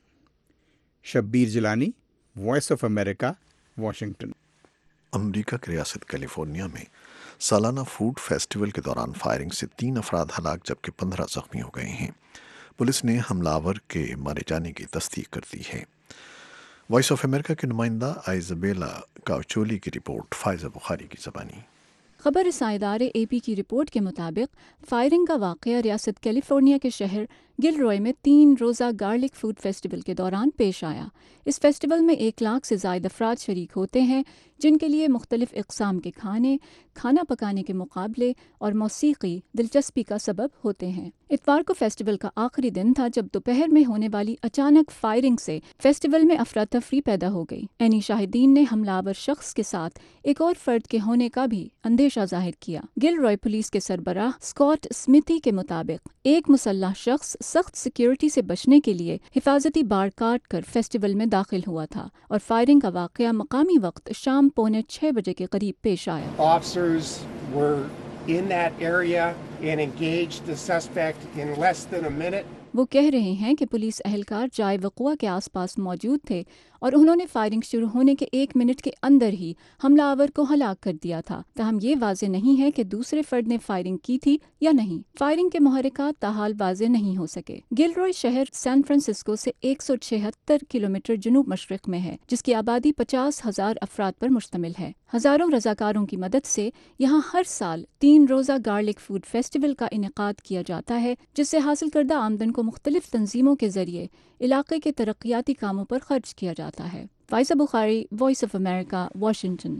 Shabbir Jilani, voice of America, Washington. امریکہ کی ریاست کیلیفورنیا میں سالانہ فوڈ فیسٹیول کے دوران فائرنگ سے 3 افراد ہلاک جبکہ 15 زخمی ہو گئے ہیں. پولیس نے حملہ آور کے مارے جانے کی تصدیق کر دی ہے. وائس آف امریکہ کے نمائندہ آئزابیلا کاوچولی کی رپورٹ فائزہ بخاری کی زبانی. خبر رساں ادارے اے پی کی رپورٹ کے مطابق فائرنگ کا واقعہ ریاست کیلیفورنیا کے شہر گل روئے میں 3 روزہ گارلک فوڈ فیسٹیول کے دوران پیش آیا. اس فیسٹیول میں 1 لاکھ سے زائد افراد شریک ہوتے ہیں جن کے لیے مختلف اقسام کے کھانے، کھانا پکانے کے مقابلے اور موسیقی دلچسپی کا سبب ہوتے ہیں. اتوار کو فیسٹیول کا آخری دن تھا جب دوپہر میں ہونے والی اچانک فائرنگ سے فیسٹیول میں افراتفری پیدا ہو گئی. عینی شاہدین نے حملہ آور شخص کے ساتھ ایک اور فرد کے ہونے کا بھی اندیشہ ظاہر کیا. گل روئے پولیس کے سربراہ اسکاٹ اسمتھی کے مطابق ایک مسلح شخص سخت سیکیورٹی سے بچنے کے لیے حفاظتی بار کاٹ کر فیسٹیول میں داخل ہوا تھا اور فائرنگ کا واقعہ مقامی وقت شام 5:45 بجے کے قریب پیش آیا۔ Officers were in that area and engaged the suspect in less than a minute. وہ کہہ رہے ہیں کہ پولیس اہلکار جائے وقوع کے آس پاس موجود تھے اور انہوں نے فائرنگ شروع ہونے کے 1 منٹ کے اندر ہی حملہ آور کو ہلاک کر دیا تھا، تاہم یہ واضح نہیں ہے کہ دوسرے فرد نے فائرنگ کی تھی یا نہیں۔ فائرنگ کے محرکات تاحال واضح نہیں ہو سکے۔ گلروئے شہر سان فرانسسکو سے 176 کلومیٹر جنوب مشرق میں ہے، جس کی آبادی 50,000 افراد پر مشتمل ہے۔ ہزاروں رضاکاروں کی مدد سے یہاں ہر سال 3 روزہ گارلک فوڈ فیسٹیول کا انعقاد کیا جاتا ہے، جس سے حاصل کردہ آمدن کو مختلف تنظیموں کے ذریعے علاقے کے ترقیاتی کاموں پر خرچ کیا جاتا ہے۔ Faiza Bukhari, voice of America, Washington.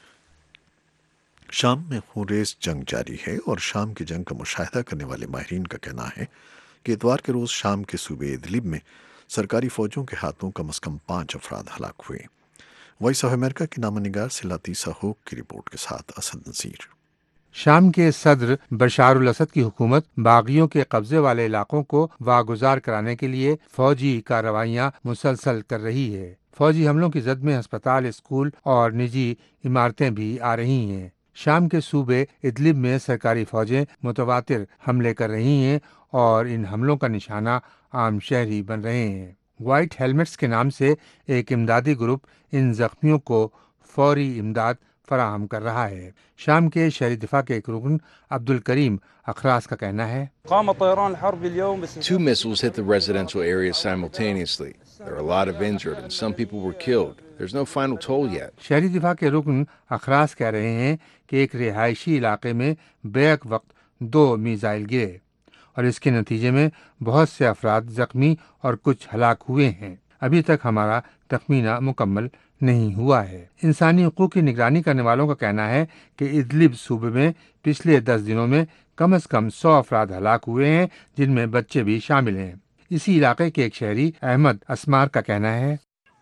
شام میں خونریز جنگ جاری ہے اور شام کی جنگ کا مشاہدہ کرنے والے ماہرین کا کہنا ہے کہ اتوار کے روز شام کے صوبے ادلب میں سرکاری فوجوں کے ہاتھوں کم از کم 5 افراد ہلاک ہوئے۔ وائس آف امریکہ کی نامہ نگار سے لاتیسا ہوک کی رپورٹ کے ساتھ اسد نذیر۔ شام کے صدر بشار الاسد کی حکومت باغیوں کے قبضے والے علاقوں کو واگزار کرانے کے لیے فوجی کارروائیاں مسلسل کر رہی ہے۔ فوجی حملوں کی زد میں ہسپتال، اسکول اور نجی عمارتیں بھی آ رہی ہیں۔ شام کے صوبے ادلب میں سرکاری فوجیں متواتر حملے کر رہی ہیں اور ان حملوں کا نشانہ عام شہری بن رہے ہیں۔ وائٹ ہیلمٹس کے نام سے ایک امدادی گروپ ان زخمیوں کو فوری امداد فراہم کر رہا ہے۔ شام کے شہری دفاع کے ایک رکن عبد الکریم اخراس کا کہنا ہے، Two missiles hit the residential area simultaneously. There are a lot of injured and some people were killed. There's no final toll yet. شہری دفاع کے رکن اخراس کہہ رہے ہیں کہ ایک رہائشی علاقے میں بیک وقت 2 میزائل گرے اور اس کے نتیجے میں بہت سے افراد زخمی اور کچھ ہلاک ہوئے ہیں۔ ابھی تک ہمارا تخمینہ مکمل نہیں ہوا ہے۔ انسانی حقوق کی نگرانی کرنے والوں کا کہنا ہے کہ ادلب صوبے میں پچھلے 10 دنوں میں کم از کم 100 افراد ہلاک ہوئے ہیں، جن میں بچے بھی شامل ہیں۔ اسی علاقے کے ایک شہری احمد اسمار کا کہنا ہے،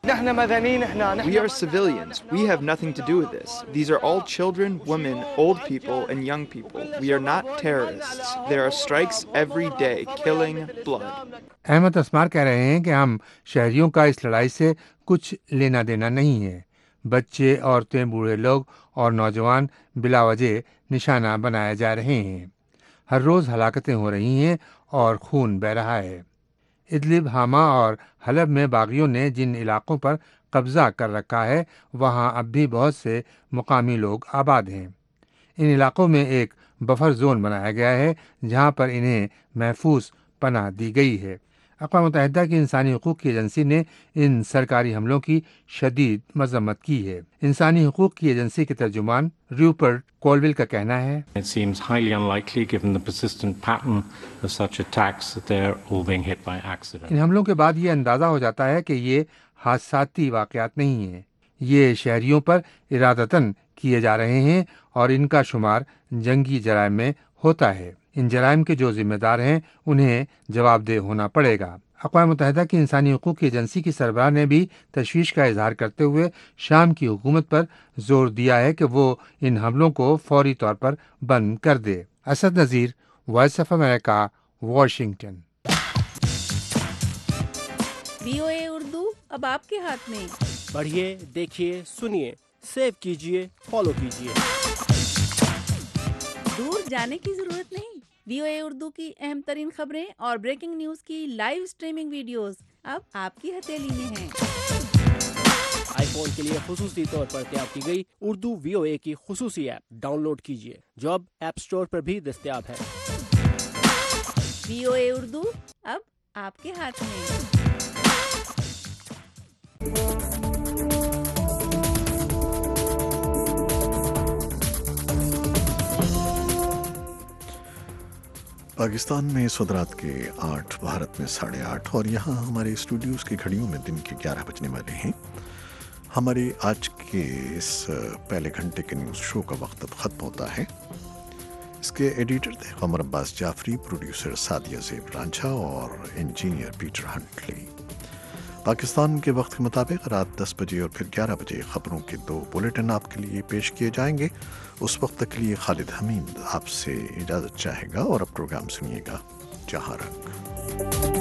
We are civilians. We have nothing to do with this. These are all children, women, old people, and young people. We are not terrorists. There are strikes every day, killing, blood. Ahmad Asmar کہہ رہے ہیں کہ ہم شہریوں کا اس لڑائی سے کچھ لینا دینا نہیں ہے۔ بچے، عورتیں، بوڑھے لوگ اور نوجوان بلا وجہ نشانہ بنائے جا رہے ہیں۔ ہر روز ہلاکتیں ہو رہی ہیں اور خون بہہ رہا ہے۔ ادلب، حاما اور حلب میں باغیوں نے جن علاقوں پر قبضہ کر رکھا ہے وہاں اب بھی بہت سے مقامی لوگ آباد ہیں۔ ان علاقوں میں ایک بفر زون بنایا گیا ہے جہاں پر انہیں محفوظ پناہ دی گئی ہے۔ اقوام متحدہ کی انسانی حقوق کی ایجنسی نے ان سرکاری حملوں کی شدید مذمت کی ہے۔ انسانی حقوق کی ایجنسی کے ترجمان ریوپرٹ کولویل کا کہنا ہے، It seems highly unlikely given the persistent pattern of such attacks that they're all being hit by accident. ان حملوں کے بعد یہ اندازہ ہو جاتا ہے کہ یہ حادثاتی واقعات نہیں ہیں، یہ شہریوں پر ارادتاً کیے جا رہے ہیں اور ان کا شمار جنگی جرائم میں ہوتا ہے۔ ان جرائم کے جو ذمہ دار ہیں انہیں جواب دہ ہونا پڑے گا۔ اقوام متحدہ کی انسانی حقوق کی ایجنسی کی سربراہ نے بھی تشویش کا اظہار کرتے ہوئے شام کی حکومت پر زور دیا ہے کہ وہ ان حملوں کو فوری طور پر بند کر دے۔ Asad Nazir, voice of America, Washington. VOA Urdu اب آپ کے ہاتھ میں۔ پڑھیے، دیکھیے، سنیے، سیو کیجیے، فالو کیجیے۔ دور جانے کی ضرورت نہیں۔ VOA اردو کی اہم ترین خبریں اور بریکنگ نیوز کی لائیو سٹریمنگ ویڈیوز اب آپ کی ہتھیلی میں ہیں۔ آئی فون کے لیے خصوصی طور پر تیار کی گئی اردو VOA کی خصوصی ایپ ڈاؤن لوڈ کیجیے جو اب ایپ سٹور پر بھی دستیاب ہے۔ VOA اردو اب آپ کے ہاتھ میں۔ پاکستان میں اس وقت رات کے 8، بھارت میں 8:30 اور یہاں ہمارے اسٹوڈیوز کی گھڑیوں میں دن کے 11 بجنے والے ہیں۔ ہمارے آج کے اس پہلے گھنٹے کے نیوز شو کا وقت اب ختم ہوتا ہے۔ اس کے ایڈیٹر تھے قمر عباس جعفری، پروڈیوسر سعدیہ زیب رانجھا اور انجینئر پیٹر ہنٹلی۔ پاکستان کے وقت کے مطابق رات 10 بجے اور پھر 11 بجے خبروں کے 2 بلیٹن آپ کے لیے پیش کیے جائیں گے۔ اس وقت تک لیے خالد حمید آپ سے اجازت چاہے گا اور اب پروگرام سنیے گا۔ जहां रख।